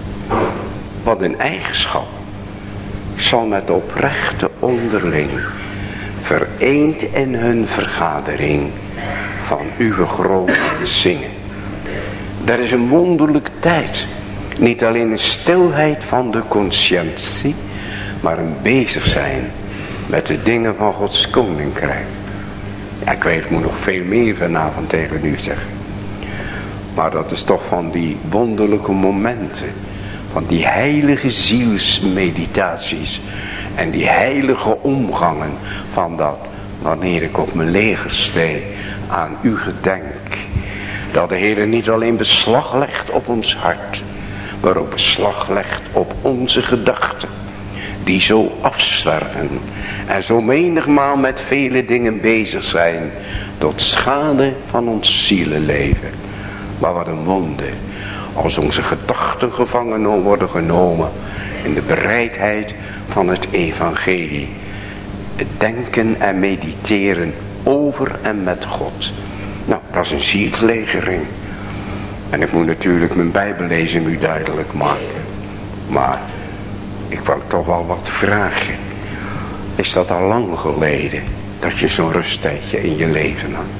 Wat een eigenschap zal met oprechte onderling vereend in hun vergadering van uw grote zingen. Er is een wonderlijke tijd. Niet alleen een stilheid van de conscientie, maar een bezig zijn met de dingen van Gods koninkrijk. Ja, ik weet, ik moet nog veel meer vanavond tegen u zeggen. Maar dat is toch van die wonderlijke momenten. Van die heilige zielsmeditaties. En die heilige omgangen van dat. Wanneer ik op mijn legerstee aan u gedenk. Dat de Heer niet alleen beslag legt op ons hart. Maar ook beslag legt op onze gedachten. Die zo afzwerven. En zo menigmaal met vele dingen bezig zijn. Tot schade van ons zielenleven. Maar wat een wonder. Als onze gedachten gevangen worden genomen. In de bereidheid van het evangelie. denken en mediteren over en met God. Nou, dat is een zielslegering. En ik moet natuurlijk mijn Bijbellezing u duidelijk maken. Maar ik wou toch wel wat vragen. Is dat al lang geleden dat je zo'n rusttijdje in je leven had?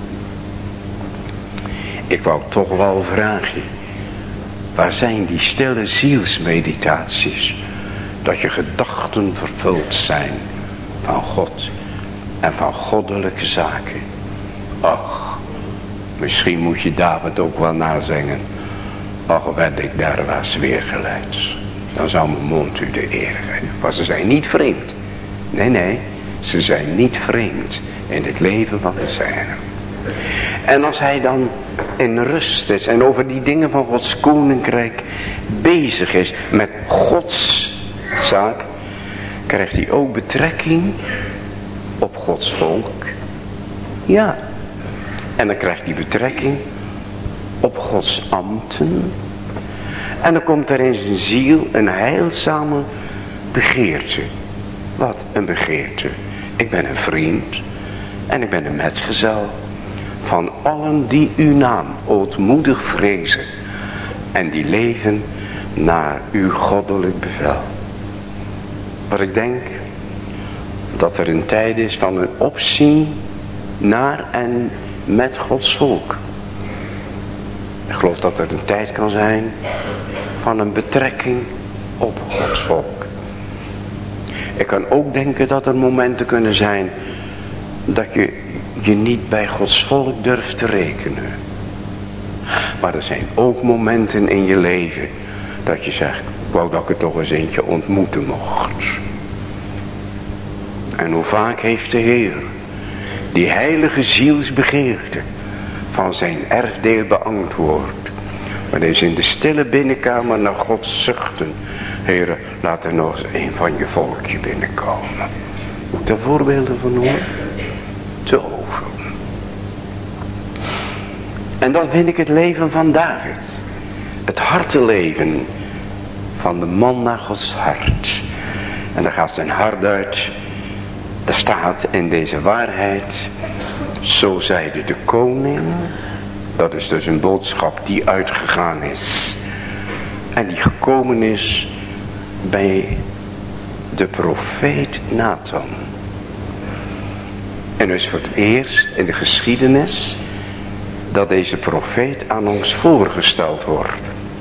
Ik wou toch wel vragen. Waar zijn die stille zielsmeditaties? Dat je gedachten vervuld zijn van God en van goddelijke zaken. Ach, misschien moet je David ook wel nazingen. Ach, werd ik daar was weer geleid. Dan zou mijn mond u de eer geven. Maar ze zijn niet vreemd. Nee, nee, ze zijn niet vreemd in het leven van de zijne. En als hij dan in rust is en over die dingen van Gods koninkrijk bezig is met Gods zaak, krijgt hij ook betrekking op Gods volk. Ja. En dan krijgt hij betrekking op Gods ambten. En dan komt er in zijn ziel een heilzame begeerte. Wat een begeerte. Ik ben een vriend en ik ben een metgezel van allen die uw naam ootmoedig vrezen en die leven naar uw goddelijk bevel. Wat ik denk, dat er een tijd is van een opzien naar en met Gods volk. Ik geloof dat er een tijd kan zijn van een betrekking op Gods volk. Ik kan ook denken dat er momenten kunnen zijn dat je je niet bij Gods volk durft te rekenen. Maar er zijn ook momenten in je leven dat je zegt, ik wou dat ik er toch eens eentje ontmoeten mocht. En hoe vaak heeft de Heer die heilige zielsbegeerte van zijn erfdeel beantwoord. Wanneer ze in de stille binnenkamer naar God zuchten. Heere, laat er nog eens een van je volkje binnenkomen. Moet ik daar voorbeelden van noemen? Te over. En dat vind ik het leven van David. Het hartenleven van de man naar Gods hart. En daar gaat zijn hart uit. Er staat in deze waarheid. Zo zeide de koning. Dat is dus een boodschap die uitgegaan is. En die gekomen is bij de profeet Nathan. En dus voor het eerst in de geschiedenis dat deze profeet aan ons voorgesteld wordt.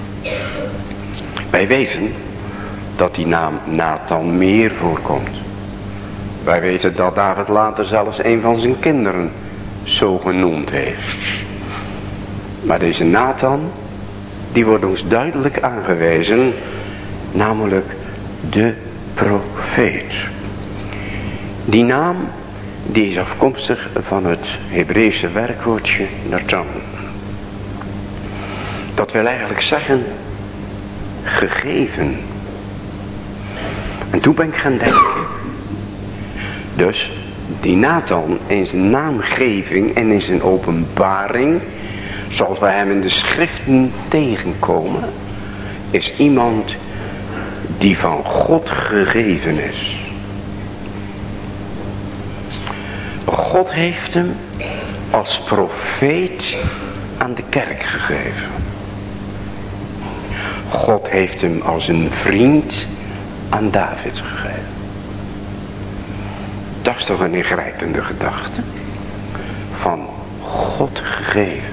Wij weten dat die naam Nathan meer voorkomt. Wij weten dat David later zelfs een van zijn kinderen zo genoemd heeft. Maar deze Nathan, die wordt ons duidelijk aangewezen, namelijk de profeet. Die naam, die is afkomstig van het Hebreeuwse werkwoordje Nathan. Dat wil eigenlijk zeggen, gegeven. En toen ben ik gaan denken. Dus die Nathan in zijn naamgeving en in zijn openbaring, zoals wij hem in de schriften tegenkomen, is iemand die van God gegeven is. God heeft hem als profeet aan de kerk gegeven. God heeft hem als een vriend aan David gegeven. Dat is toch een ingrijpende gedachte. Van God gegeven.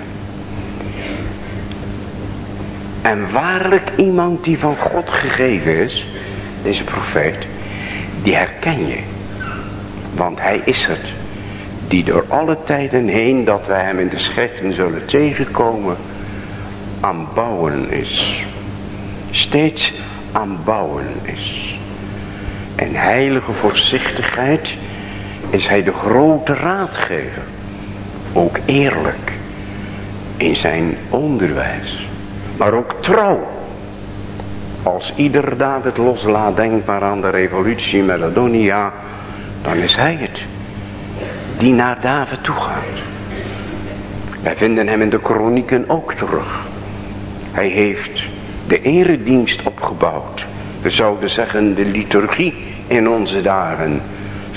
En waarlijk iemand die van God gegeven is, deze profeet, die herken je. Want hij is het, die door alle tijden heen, dat wij hem in de schriften zullen tegenkomen, aan bouwen is. Steeds aan bouwen is. En heilige voorzichtigheid is hij de grote raadgever. Ook eerlijk in zijn onderwijs. Maar ook trouw. Als ieder David loslaat, denk maar aan de revolutie met Adonia, dan is hij het die naar David toe gaat. Wij vinden hem in de kronieken ook terug. Hij heeft de eredienst opgebouwd. We zouden zeggen de liturgie in onze dagen.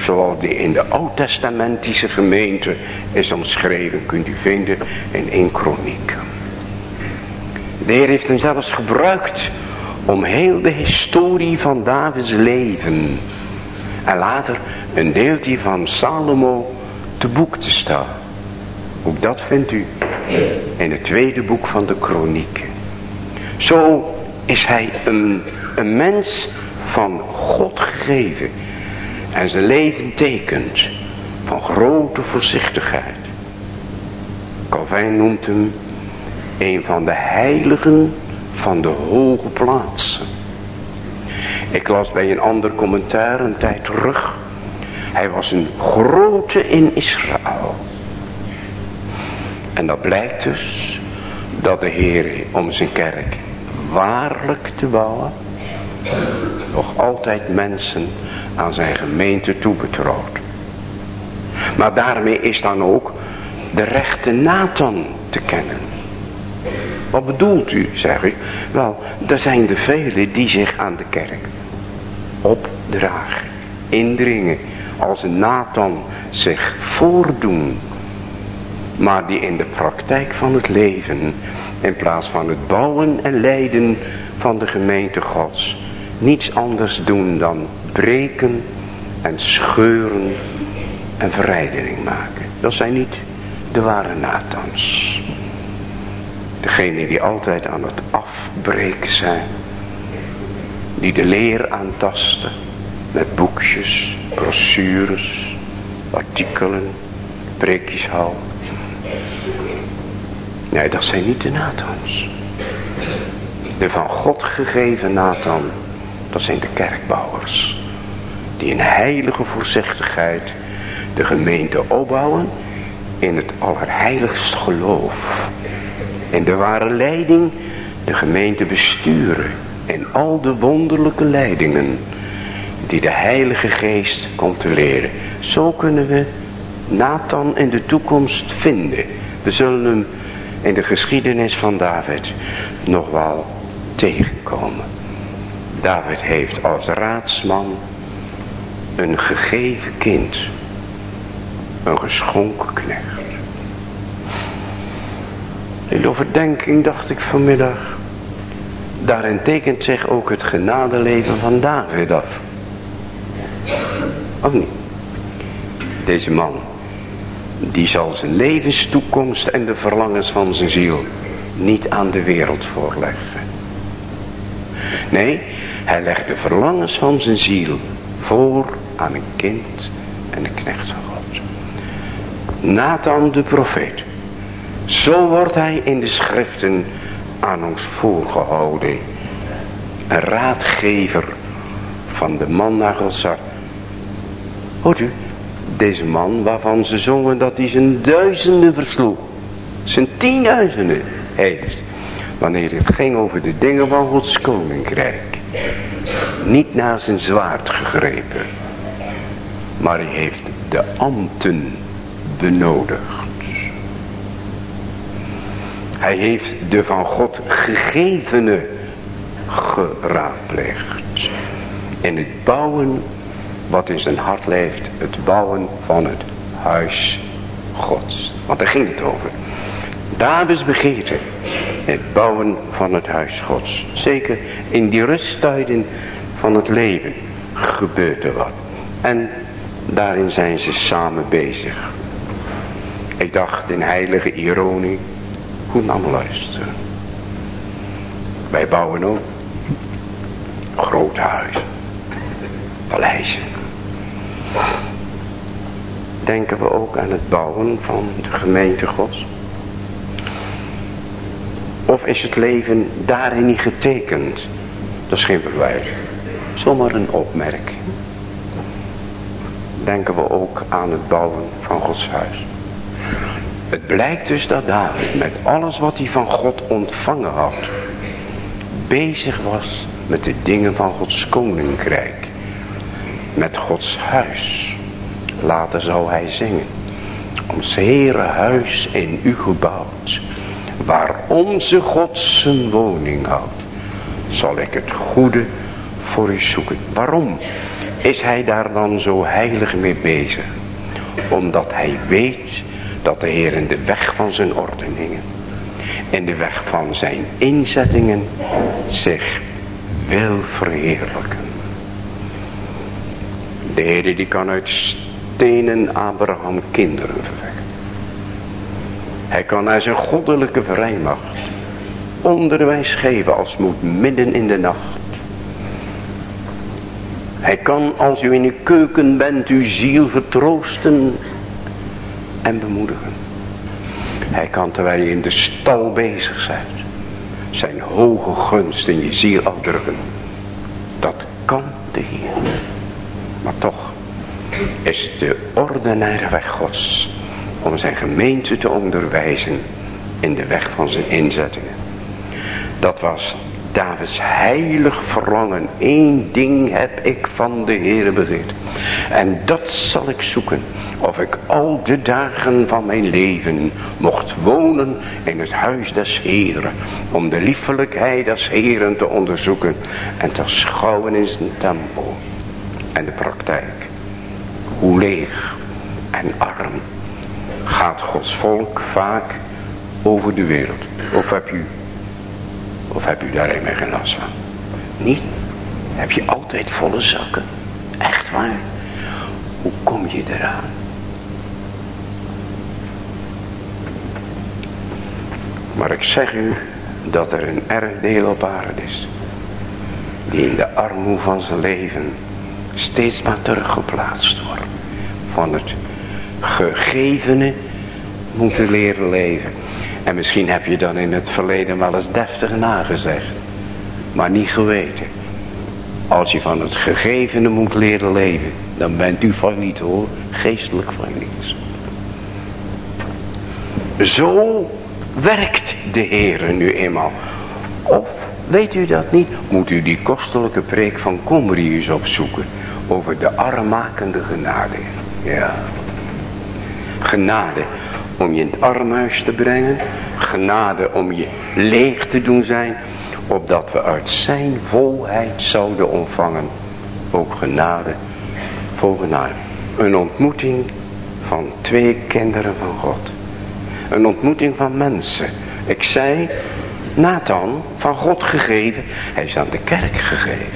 zoals die in de oud-testamentische gemeente is omschreven, kunt u vinden in één Kroniek. De Heer heeft hem zelfs gebruikt om heel de historie van Davids leven en later een deeltje van Salomo te boek te staan. Ook dat vindt u in het tweede boek van de Kronieken. Zo is hij een, een mens van God gegeven. En zijn leven tekent van grote voorzichtigheid. Calvijn noemt hem een van de heiligen van de hoge plaatsen. Ik las bij een ander commentaar een tijd terug. Hij was een grote in Israël. En dat blijkt dus dat de Heer om zijn kerk waarlijk te bouwen nog altijd mensen aan zijn gemeente toebetrouwt. Maar daarmee is dan ook de rechte Nathan te kennen. Wat bedoelt u, zeg ik? Wel, er zijn de velen die zich aan de kerk opdragen, indringen, als een Nathan zich voordoen, maar die in de praktijk van het leven, in plaats van het bouwen en leiden van de gemeente Gods, niets anders doen dan breken en scheuren en verrijdering maken. Dat zijn niet de ware Nathans. Degenen die altijd aan het afbreken zijn. Die de leer aantasten met boekjes, brochures, artikelen, preekjes houden. Nee, dat zijn niet de Nathans. De van God gegeven Nathan, dat zijn de kerkbouwers. Die in heilige voorzichtigheid de gemeente opbouwen in het allerheiligst geloof. In de ware leiding de gemeente besturen. In al de wonderlijke leidingen die de Heilige Geest komt te leren. Zo kunnen we Nathan in de toekomst vinden. We zullen hem in de geschiedenis van David nog wel tegenkomen. David heeft als raadsman een gegeven kind. Een geschonken knecht. In de overdenking dacht ik vanmiddag, daarin tekent zich ook het genadeleven van David af. Of niet? Deze man, die zal zijn levenstoekomst en de verlangens van zijn ziel niet aan de wereld voorleggen. Nee, hij legt de verlangens van zijn ziel voor aan een kind en een knecht van God. Nathan de profeet. Zo wordt hij in de schriften aan ons voorgehouden. Een raadgever van de man naar Gods hart. Hoort u, deze man waarvan ze zongen dat hij zijn duizenden versloeg. Zijn tienduizenden heeft. Wanneer het ging over de dingen van Gods koninkrijk. Niet naar zijn zwaard gegrepen. Maar hij heeft de ambten benodigd. Hij heeft de van God gegevene geraadpleegd. In het bouwen wat in zijn hart leeft. Het bouwen van het huis Gods. Want daar ging het over. Davids begeerte. Het bouwen van het huis Gods. Zeker in die rusttijden van het leven gebeurt er wat. En daarin zijn ze samen bezig. Ik dacht in heilige ironie. Goed naar me luisteren. Wij bouwen ook grote huizen. Paleizen. Denken we ook aan het bouwen van de gemeente Gods? Of is het leven daarin niet getekend? Dat is geen verwijt. Zomaar een opmerking. Denken we ook aan het bouwen van Gods huis? Het blijkt dus dat David met alles wat hij van God ontvangen had, bezig was met de dingen van Gods koninkrijk. Met Gods huis. Later zou hij zingen. Ons Heere huis in u gebouwd. Waar onze God zijn woning houdt. Zal ik het goede voor u zoeken. Waarom is hij daar dan zo heilig mee bezig? Omdat hij weet dat de Heer in de weg van zijn ordeningen, in de weg van zijn inzettingen, zich wil verheerlijken. De Heer die kan uit stenen Abraham kinderen verwekken. Hij kan naar zijn goddelijke vrijmacht onderwijs geven als moet midden in de nacht. Hij kan als u in uw keuken bent uw ziel vertroosten en bemoedigen. Hij kan terwijl je in de stal bezig bent zijn hoge gunst in je ziel afdrukken. Dat kan de Heer. Maar toch is de ordinaire weg Gods om zijn gemeente te onderwijzen in de weg van zijn inzettingen. Dat was Davids heilig verlangen. Eén ding heb ik van de Heere begeerd. En dat zal ik zoeken. Of ik al de dagen van mijn leven mocht wonen in het huis des Heeren. Om de liefelijkheid des Heeren te onderzoeken. En te schouwen in zijn tempel. En de praktijk. Hoe leeg en arm gaat Gods volk vaak over de wereld. Of heb u, of heb u daar helemaal geen last van? Niet? Heb je altijd volle zakken? Echt waar? Hoe kom je eraan? Maar ik zeg u dat er een erfdeel op aarde is. Die in de armoede van zijn leven steeds maar teruggeplaatst wordt. Van het gegevene moeten leren leven. En misschien heb je dan in het verleden wel eens deftig nagezegd. Maar niet geweten. Als je van het gegevene moet leren leven. Dan bent u van niet hoor. Geestelijk van niets. Zo werkt de Heere nu eenmaal. Of weet u dat niet? Moet u die kostelijke preek van Komrius opzoeken. Over de armmakende genade. Ja. Genade om je in het armhuis te brengen. Genade om je leeg te doen zijn. Opdat we uit zijn volheid zouden ontvangen. Ook genade voor genade. Een ontmoeting van twee kinderen van God. Een ontmoeting van mensen. Ik zei, Nathan, van God gegeven. Hij is aan de kerk gegeven.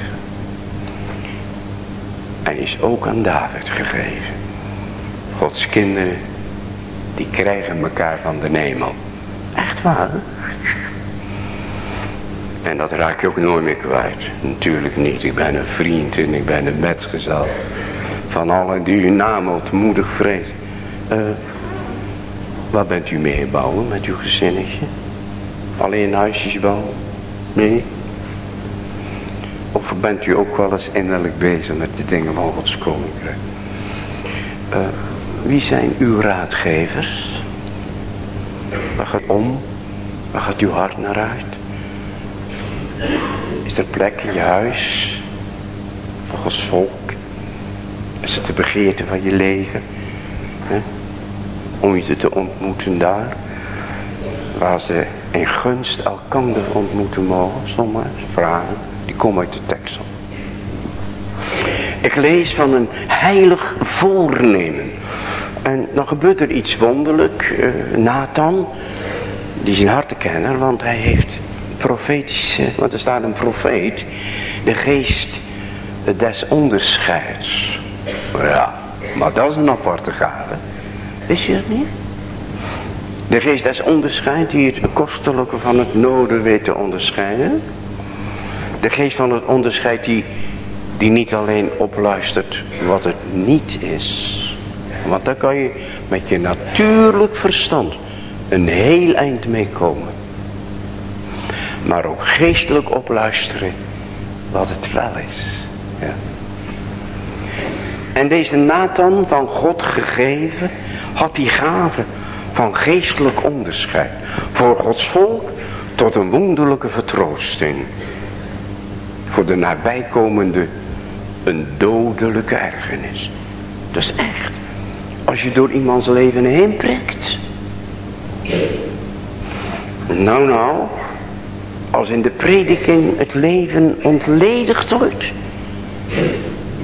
En is ook aan David gegeven. Gods kinderen, die krijgen elkaar van de hemel. Echt waar? En dat raak je ook nooit meer kwijt. Natuurlijk niet. Ik ben een vriend en ik ben een metgezel. Van allen die uw naam ootmoedig vrezen. Uh, waar bent u mee bouwen met uw gezinnetje? Alleen huisjes bouwen? Nee? Of bent u ook wel eens innerlijk bezig met de dingen van Gods koninkrijk? Uh, wie zijn uw raadgevers? Waar gaat om? Waar gaat uw hart naar uit? Is er plek in je huis? Voor Gods volk? Is het de begeerte van je leven? He? Om je te ontmoeten daar? Waar ze in gunst elkander ontmoeten mogen? Sommige vragen, die komen uit de tekst op. Ik lees van een heilig voornemen. En dan gebeurt er iets wonderlijk. Uh, Nathan, die is een hartenkenner, want hij heeft profetische, want er staat een profeet, de geest des onderscheids. Ja, maar dat is een aparte gave. Wist je dat niet? De geest des onderscheids, die het kostelijke van het noden weet te onderscheiden. De geest van het onderscheid die, die niet alleen opluistert wat het niet is. Want daar kan je met je natuurlijk verstand een heel eind mee komen. Maar ook geestelijk opluisteren wat het wel is. Ja. En deze Nathan, van God gegeven, had die gave van geestelijk onderscheid. Voor Gods volk tot een wonderlijke vertroosting. Voor de nabijkomende een dodelijke ergernis. Dat is echt. Als je door iemands leven heen prikt. Nou nou. Als in de prediking het leven ontledigd wordt.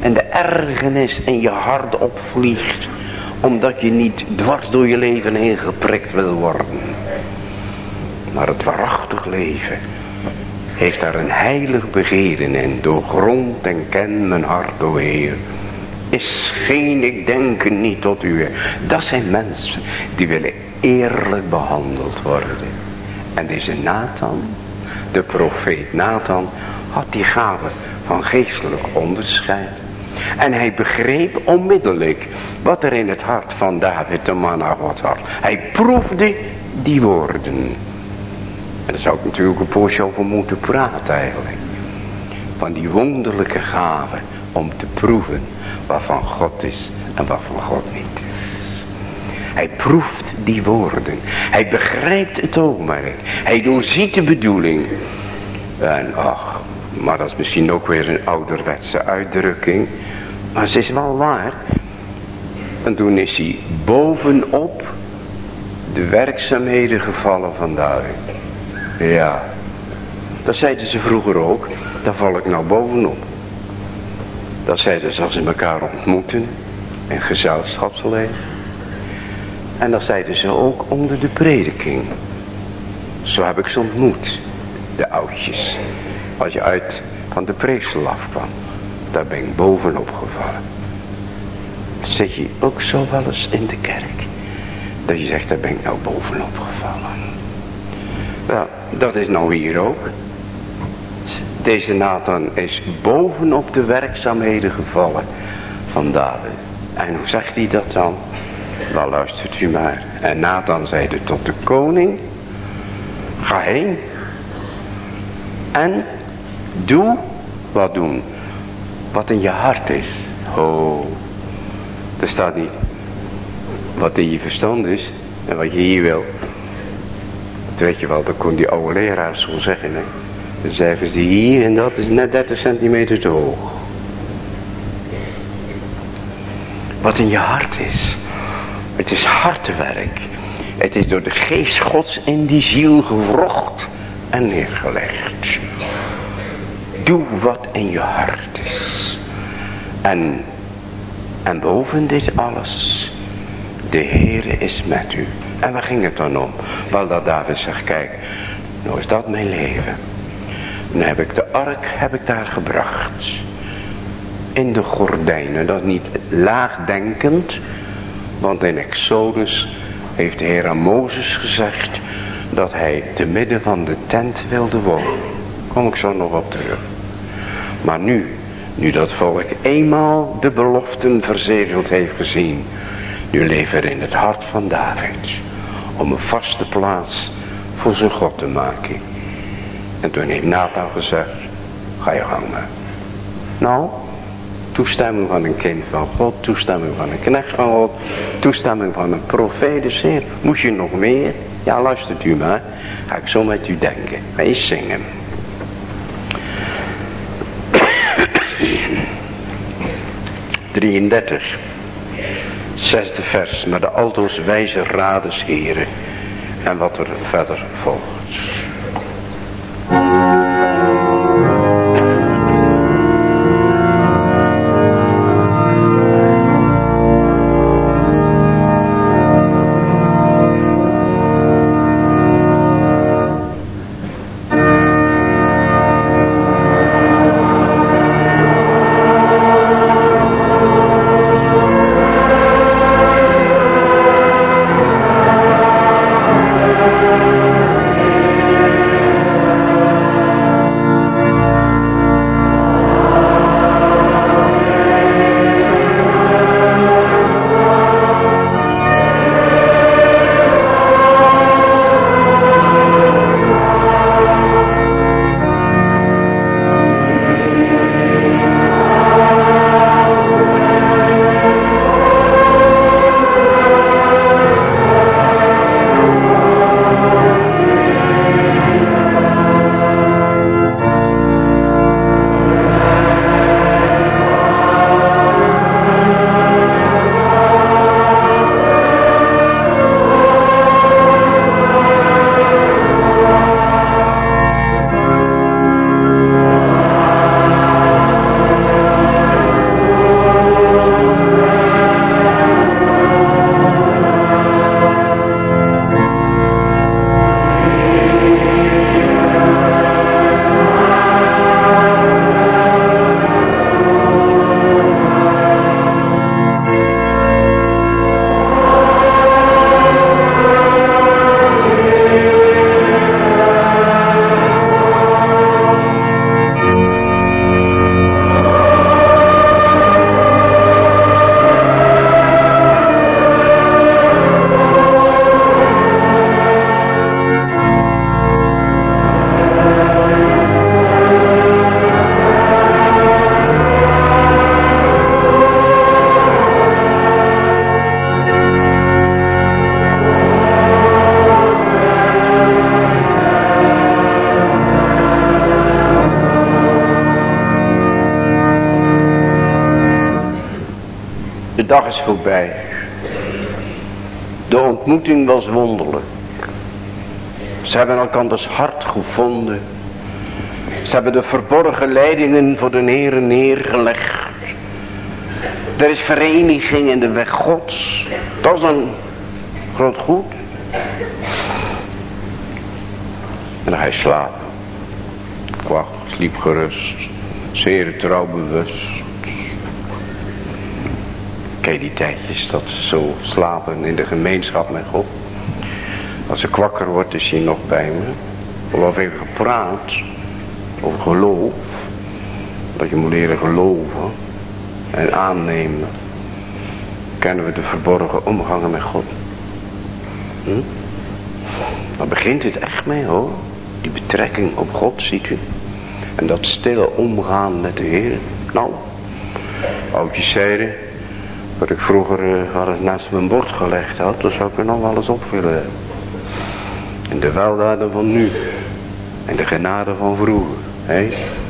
en de ergernis in je hart opvliegt, omdat je niet dwars door je leven heen geprikt wil worden. Maar het waarachtig leven heeft daar een heilig begeren in. Doorgrond en ken mijn hart, o Heer. Is geen, ik denk niet tot u. Dat zijn mensen die willen eerlijk behandeld worden. En deze Nathan, de profeet Nathan, had die gave van geestelijk onderscheid. En hij begreep onmiddellijk wat er in het hart van David, de man naar God, had. Hij proefde die woorden. En daar zou ik natuurlijk een poosje over moeten praten eigenlijk. Van die wonderlijke gave om te proeven waarvan God is en waarvan God niet is. Hij proeft die woorden. Hij begrijpt het oogmerk. Hij doorziet de bedoeling. En ach, maar dat is misschien ook weer een ouderwetse uitdrukking. Maar ze is wel waar. En toen is hij bovenop de werkzaamheden gevallen van David. Ja, dat zeiden ze vroeger ook. Daar val ik nou bovenop. Dat zeiden ze als ze elkaar ontmoeten. In gezelschapsleven. En dat zeiden ze ook onder de prediking. Zo heb ik ze ontmoet. De oudjes. Als je uit van de preesel afkwam. Daar ben ik bovenop gevallen. Zeg je ook zo wel eens in de kerk. Dat je zegt, daar ben ik nou bovenop gevallen. Nou, dat is nou hier ook. Deze Nathan is bovenop de werkzaamheden gevallen van David. En hoe zegt hij dat dan? Wel, luistert u maar. En Nathan zeide tot de koning. Ga heen. En doe wat doen. Wat in je hart is. Oh. Er staat niet. Wat in je verstand is. En wat je hier wil. Dat weet je wel. Dat kon die oude leraar zo zeggen. Hè? Dan zeggen ze hier en dat is net dertig centimeter te hoog. Wat in je hart is. Het is hartewerk. Het is door de geest Gods in die ziel gewrocht en neergelegd. Doe wat in je hart is. En, en boven dit alles, de Heere is met u. En waar ging het dan om? Wel, dat David zegt, kijk, nou is dat mijn leven. Nu heb ik de ark heb ik daar gebracht. In de gordijnen, dat is niet laagdenkend. Want in Exodus heeft de Heer aan Mozes gezegd dat hij te midden van de tent wilde wonen. Kom ik zo nog op terug. Maar nu, nu dat volk eenmaal de beloften verzegeld heeft gezien. Nu leeft er in het hart van David. Om een vaste plaats voor zijn God te maken. En toen heeft Nathan gezegd, ga je gang maar. Nou, toestemming van een kind van God, toestemming van een knecht van God, toestemming van een profeet. Dus Heer, moet je nog meer? Ja, luistert u maar. Ga ik zo met u denken. Wij zingen. drieëndertig. Zesde vers. Maar de altoos wijze raders heren. En wat er verder volgt. dag is voorbij. De ontmoeting was wonderlijk. Ze hebben elkanders hart gevonden. Ze hebben de verborgen leidingen voor de Heere neergelegd. Er is vereniging in de weg Gods. Dat is een groot goed. En hij slaapt. Kwak, sliep gerust. Zeer trouwbewust. Kijk die tijdjes dat zo slapen in de gemeenschap met God. Als ik wakker word is hij nog bij me. We hebben even gepraat over geloof. Dat je moet leren geloven en aannemen. Kennen we de verborgen omgangen met God. Hm? Daar begint het echt mee hoor. Die betrekking op God ziet u. En dat stille omgaan met de Heer. Nou, oudjes zeiden, wat ik vroeger uh, had het naast mijn bord gelegd had, dan zou ik er nog wel eens op willen hebben. En de weldaden van nu. En de genade van vroeger. He?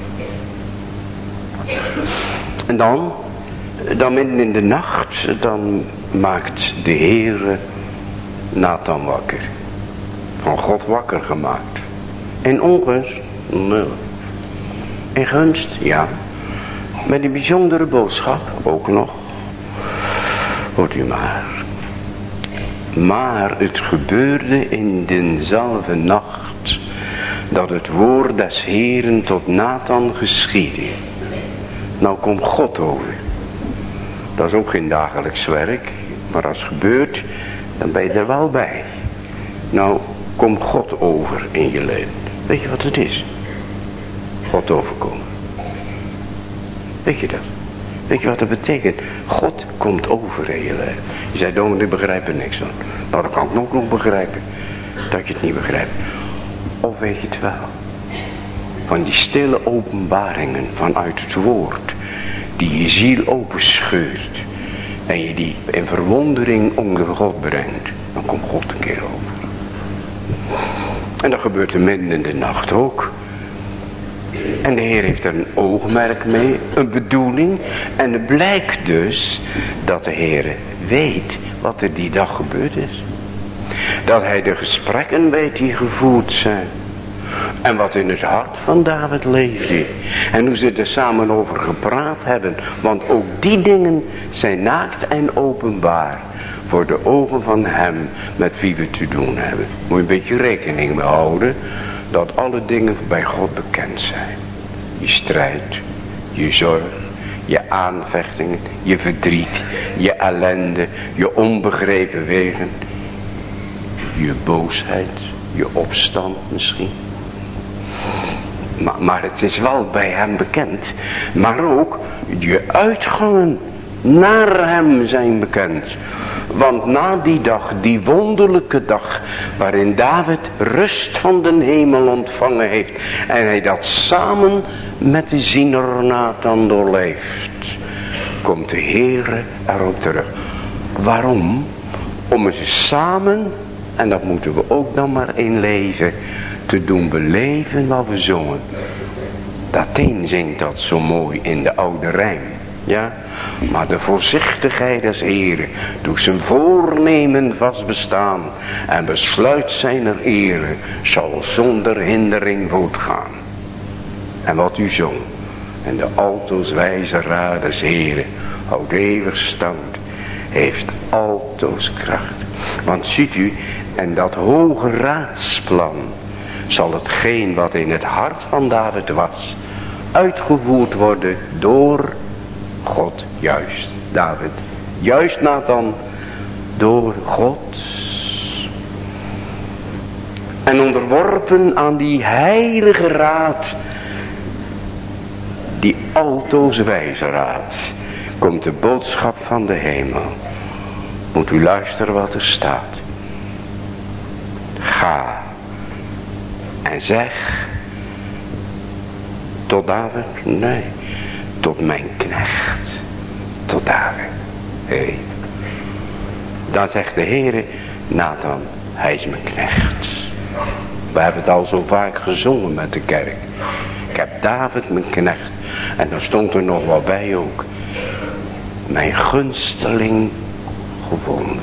En dan, dan midden in de nacht, dan maakt de Heere Nathan wakker. Van God wakker gemaakt. In ongunst? Nee. In gunst? Ja. Met een bijzondere boodschap? Ook nog. Hoort u maar. Maar het gebeurde in dezelfde nacht dat het woord des Heeren tot Nathan geschiedde. Nou komt God over. Dat is ook geen dagelijks werk. Maar als het gebeurt, dan ben je er wel bij. Nou komt God over in je leven. Weet je wat het is? God overkomen. Weet je dat? Weet je wat dat betekent? God komt over in je leven. Je zei, dominee, ik begrijp er niks van. Nou, dat kan ik ook nog begrijpen. Dat je het niet begrijpt. Of weet je het wel? Van die stille openbaringen vanuit het woord. Die je ziel openscheurt. En je die in verwondering onder God brengt. Dan komt God een keer over. En dat gebeurt er midden in de nacht ook. En de Heer heeft er een oogmerk mee, een bedoeling. En het blijkt dus dat de Heer weet wat er die dag gebeurd is. Dat hij de gesprekken weet die gevoerd zijn. En wat in het hart van David leefde. En hoe ze er samen over gepraat hebben. Want ook die dingen zijn naakt en openbaar. Voor de ogen van hem met wie we te doen hebben. Moet je een beetje rekening mee houden. Dat alle dingen bij God bekend zijn. Je strijd, je zorg, je aanvechtingen, je verdriet, je ellende, je onbegrepen wegen. Je boosheid, je opstand misschien. Maar, maar het is wel bij hem bekend. Maar ook je uitgangen naar hem zijn bekend. Want na die dag, die wonderlijke dag, waarin David rust van den hemel ontvangen heeft. En hij dat samen met de ziener Nathan doorleeft. Komt de Heere erop terug. Waarom? Om ze samen, en dat moeten we ook dan maar inleven, te doen beleven wat we zongen. Dateen zingt dat zo mooi in de oude rijm. Ja, maar de voorzichtigheid des Heeren doet zijn voornemen vast bestaan en besluit zijner ere zal zonder hindering voortgaan. En wat u zong, en de altoos wijze raad des Heeren houdt eeuwig stand, heeft altoos kracht. Want ziet u, en dat hoge raadsplan zal hetgeen wat in het hart van David was, uitgevoerd worden door God juist. David, juist Nathan, door God. En onderworpen aan die heilige raad, die altoos wijze raad, komt de boodschap van de hemel. Moet u luisteren wat er staat. Ga en zeg tot David, nee, tot mijn knecht, tot David. Hey. Dan zegt de Heere, Nathan, hij is mijn knecht. We hebben het al zo vaak gezongen met de kerk. Ik heb David mijn knecht. En dan stond er nog wat bij ook. mijn gunsteling gevonden.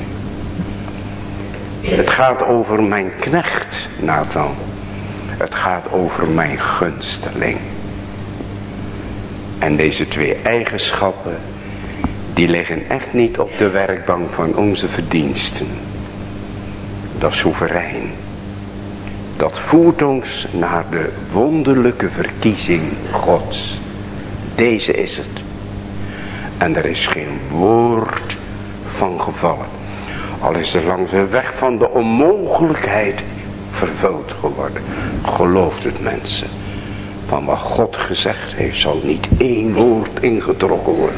Het gaat over mijn knecht, Nathan. Het gaat over mijn gunsteling. En deze twee eigenschappen, die liggen echt niet op de werkbank van onze verdiensten. Dat is soeverein. Dat voert ons naar de wonderlijke verkiezing Gods. Deze is het. En er is geen woord van gevallen. Al is er langs de weg van de onmogelijkheid vervuld geworden. Gelooft het, mensen. Van wat God gezegd heeft zal niet één woord ingetrokken worden.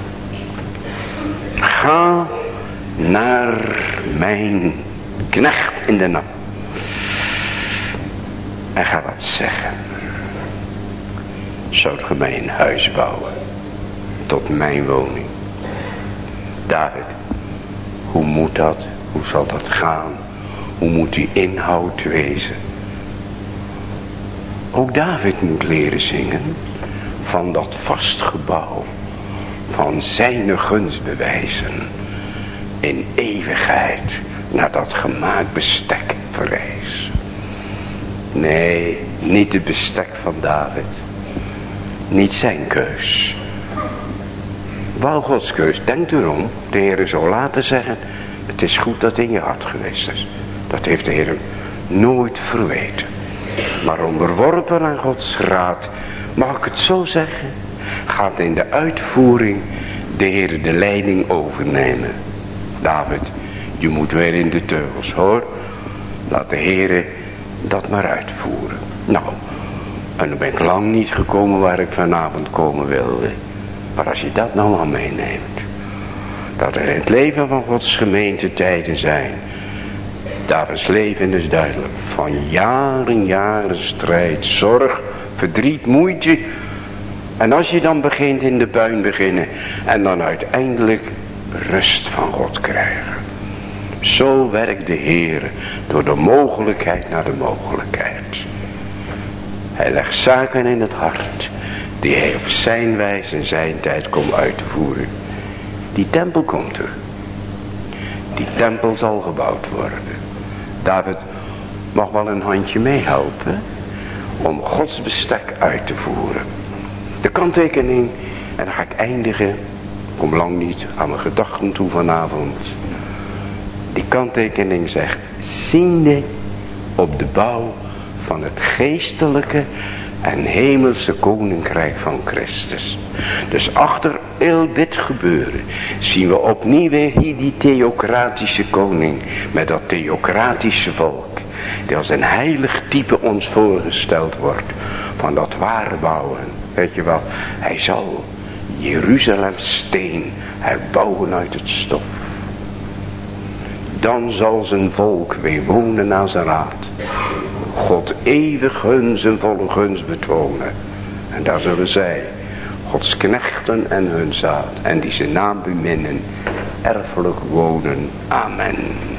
Ga naar mijn knecht in de nacht. En ga wat zeggen. Zoudt ge mij een huis bouwen. Tot mijn woning. David. Hoe moet dat? Hoe zal dat gaan? Hoe moet die inhoud wezen? Ook David moet leren zingen. Van dat vast gebouw. Van zijn gunstbewijzen. In eeuwigheid. Naar dat gemaakt bestek verreis. Nee, niet het bestek van David. Niet zijn keus. Wel Gods keus. Denk erom. De Heer zou laten zeggen. Het is goed dat in je hart geweest is. Dat heeft de Heer nooit verweten. Maar onderworpen aan Gods raad. Mag ik het zo zeggen. Gaat in de uitvoering de Heer de leiding overnemen. David. Je moet weer in de teugels, hoor. Laat de Heer dat maar uitvoeren. Nou. En dan ben ik lang niet gekomen waar ik vanavond komen wilde. Maar als je dat nou al meeneemt. Dat er in het leven van Gods gemeente tijden zijn. Davids leven is duidelijk. Van jaren, jaren strijd, zorg, verdriet, moeite. En als je dan begint in de puin beginnen. En dan uiteindelijk rust van God krijgen. Zo werkt de Heer door de mogelijkheid naar de mogelijkheid. Hij legt zaken in het hart. Die hij op zijn wijze en zijn tijd komt uit te voeren. Die tempel komt er. Die tempel zal gebouwd worden. David mag wel een handje meehelpen. Om Gods bestek uit te voeren. De kanttekening. En dan ga ik eindigen. Ik kom lang niet aan mijn gedachten toe vanavond. Die kanttekening zegt. Ziende op de bouw van het geestelijke en hemelse koninkrijk van Christus. Dus achter heel dit gebeuren zien we opnieuw weer hier die theocratische koning met dat theocratische volk. Die als een heilig type ons voorgesteld wordt van dat ware bouwen. Weet je wel, hij zal Jeruzalem steen herbouwen uit het stof. Dan zal zijn volk weer wonen aan zijn raad. God eeuwig hun zijn volle gunst betonen. En daar zullen zij, Gods knechten en hun zaad, en die zijn naam beminnen, erfelijk wonen. Amen.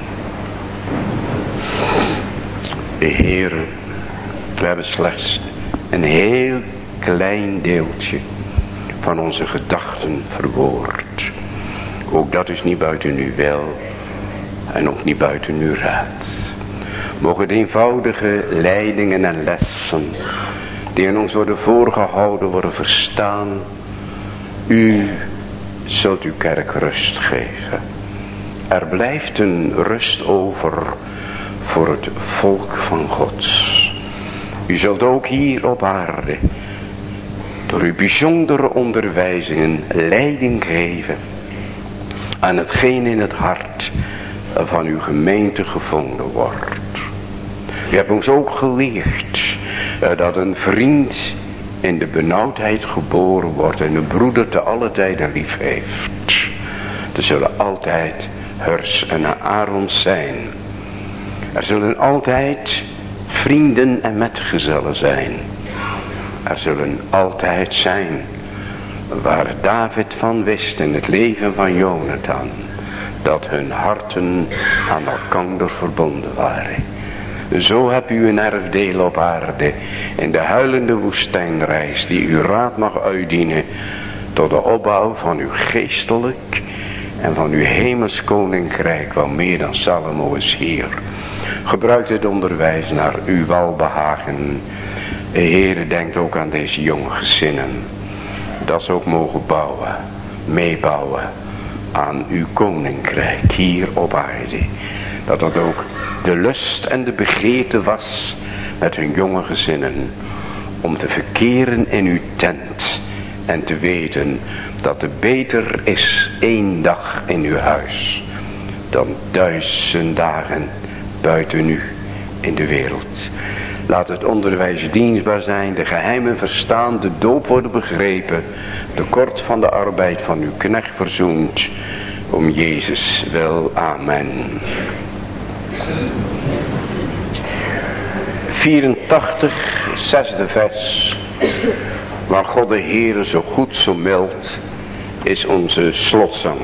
De Heere, we hebben slechts een heel klein deeltje van onze gedachten verwoord. Ook dat is niet buiten uw wil en ook niet buiten uw raad. Mogen de eenvoudige leidingen en lessen die in ons worden voorgehouden worden verstaan. U zult uw kerk rust geven. Er blijft een rust over voor het volk van God. U zult ook hier op aarde door uw bijzondere onderwijzingen leiding geven aan hetgeen in het hart van uw gemeente gevonden wordt. U hebt ons ook geleerd uh, dat een vriend in de benauwdheid geboren wordt en een broeder te alle tijden lief heeft. Er zullen altijd Hurs en Aarons zijn. Er zullen altijd vrienden en metgezellen zijn. Er zullen altijd zijn waar David van wist in het leven van Jonathan, dat hun harten aan elkander verbonden waren. Zo hebt u een erfdeel op aarde in de huilende woestijnreis die uw raad mag uitdienen tot de opbouw van uw geestelijk en van uw hemels koninkrijk, wel meer dan Salomo is hier. Gebruik dit onderwijs naar uw welbehagen. De Heere denkt ook aan deze jonge gezinnen, dat ze ook mogen bouwen, meebouwen aan uw koninkrijk hier op aarde. Dat dat ook de lust en de begeerte was met hun jonge gezinnen om te verkeren in uw tent en te weten dat het beter is één dag in uw huis dan duizend dagen buiten u in de wereld. Laat het onderwijs dienstbaar zijn, de geheimen verstaan, de doop worden begrepen, de kort van de arbeid van uw knecht verzoend, om Jezus wil. Amen. vierentachtig, zesde vers. Waar God de Heere zo goed, zo mild, is onze slotzang.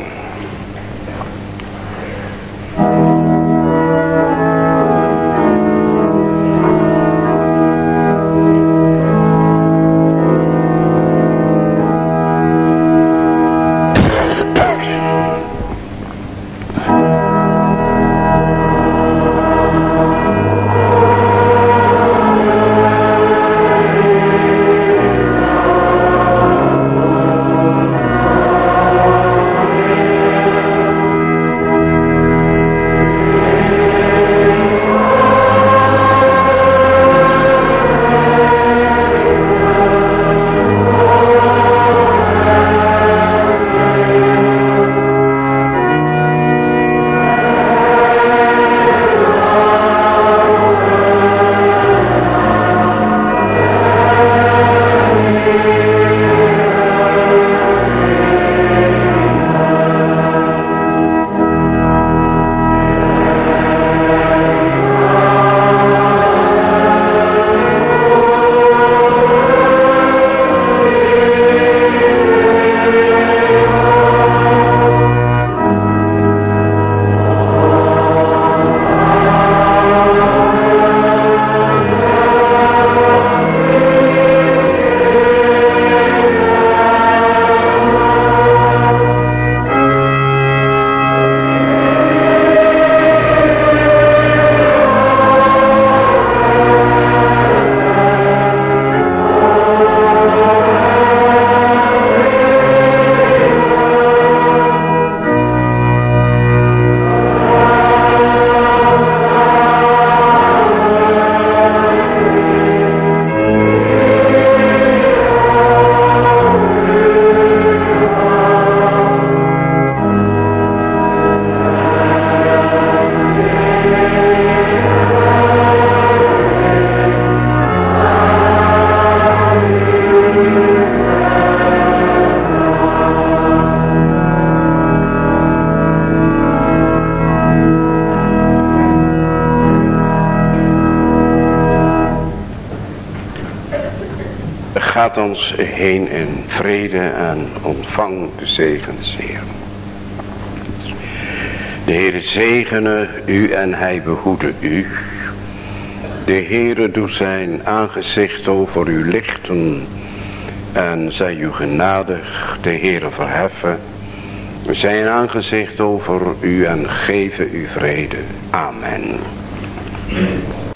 Gaat ons heen in vrede en ontvang de zegens, Heer. De Heere zegene u en hij behoede u. De Heere doet zijn aangezicht over u lichten en zij u genadig. De Heere verheffen zijn aangezicht over u en geven u vrede. Amen.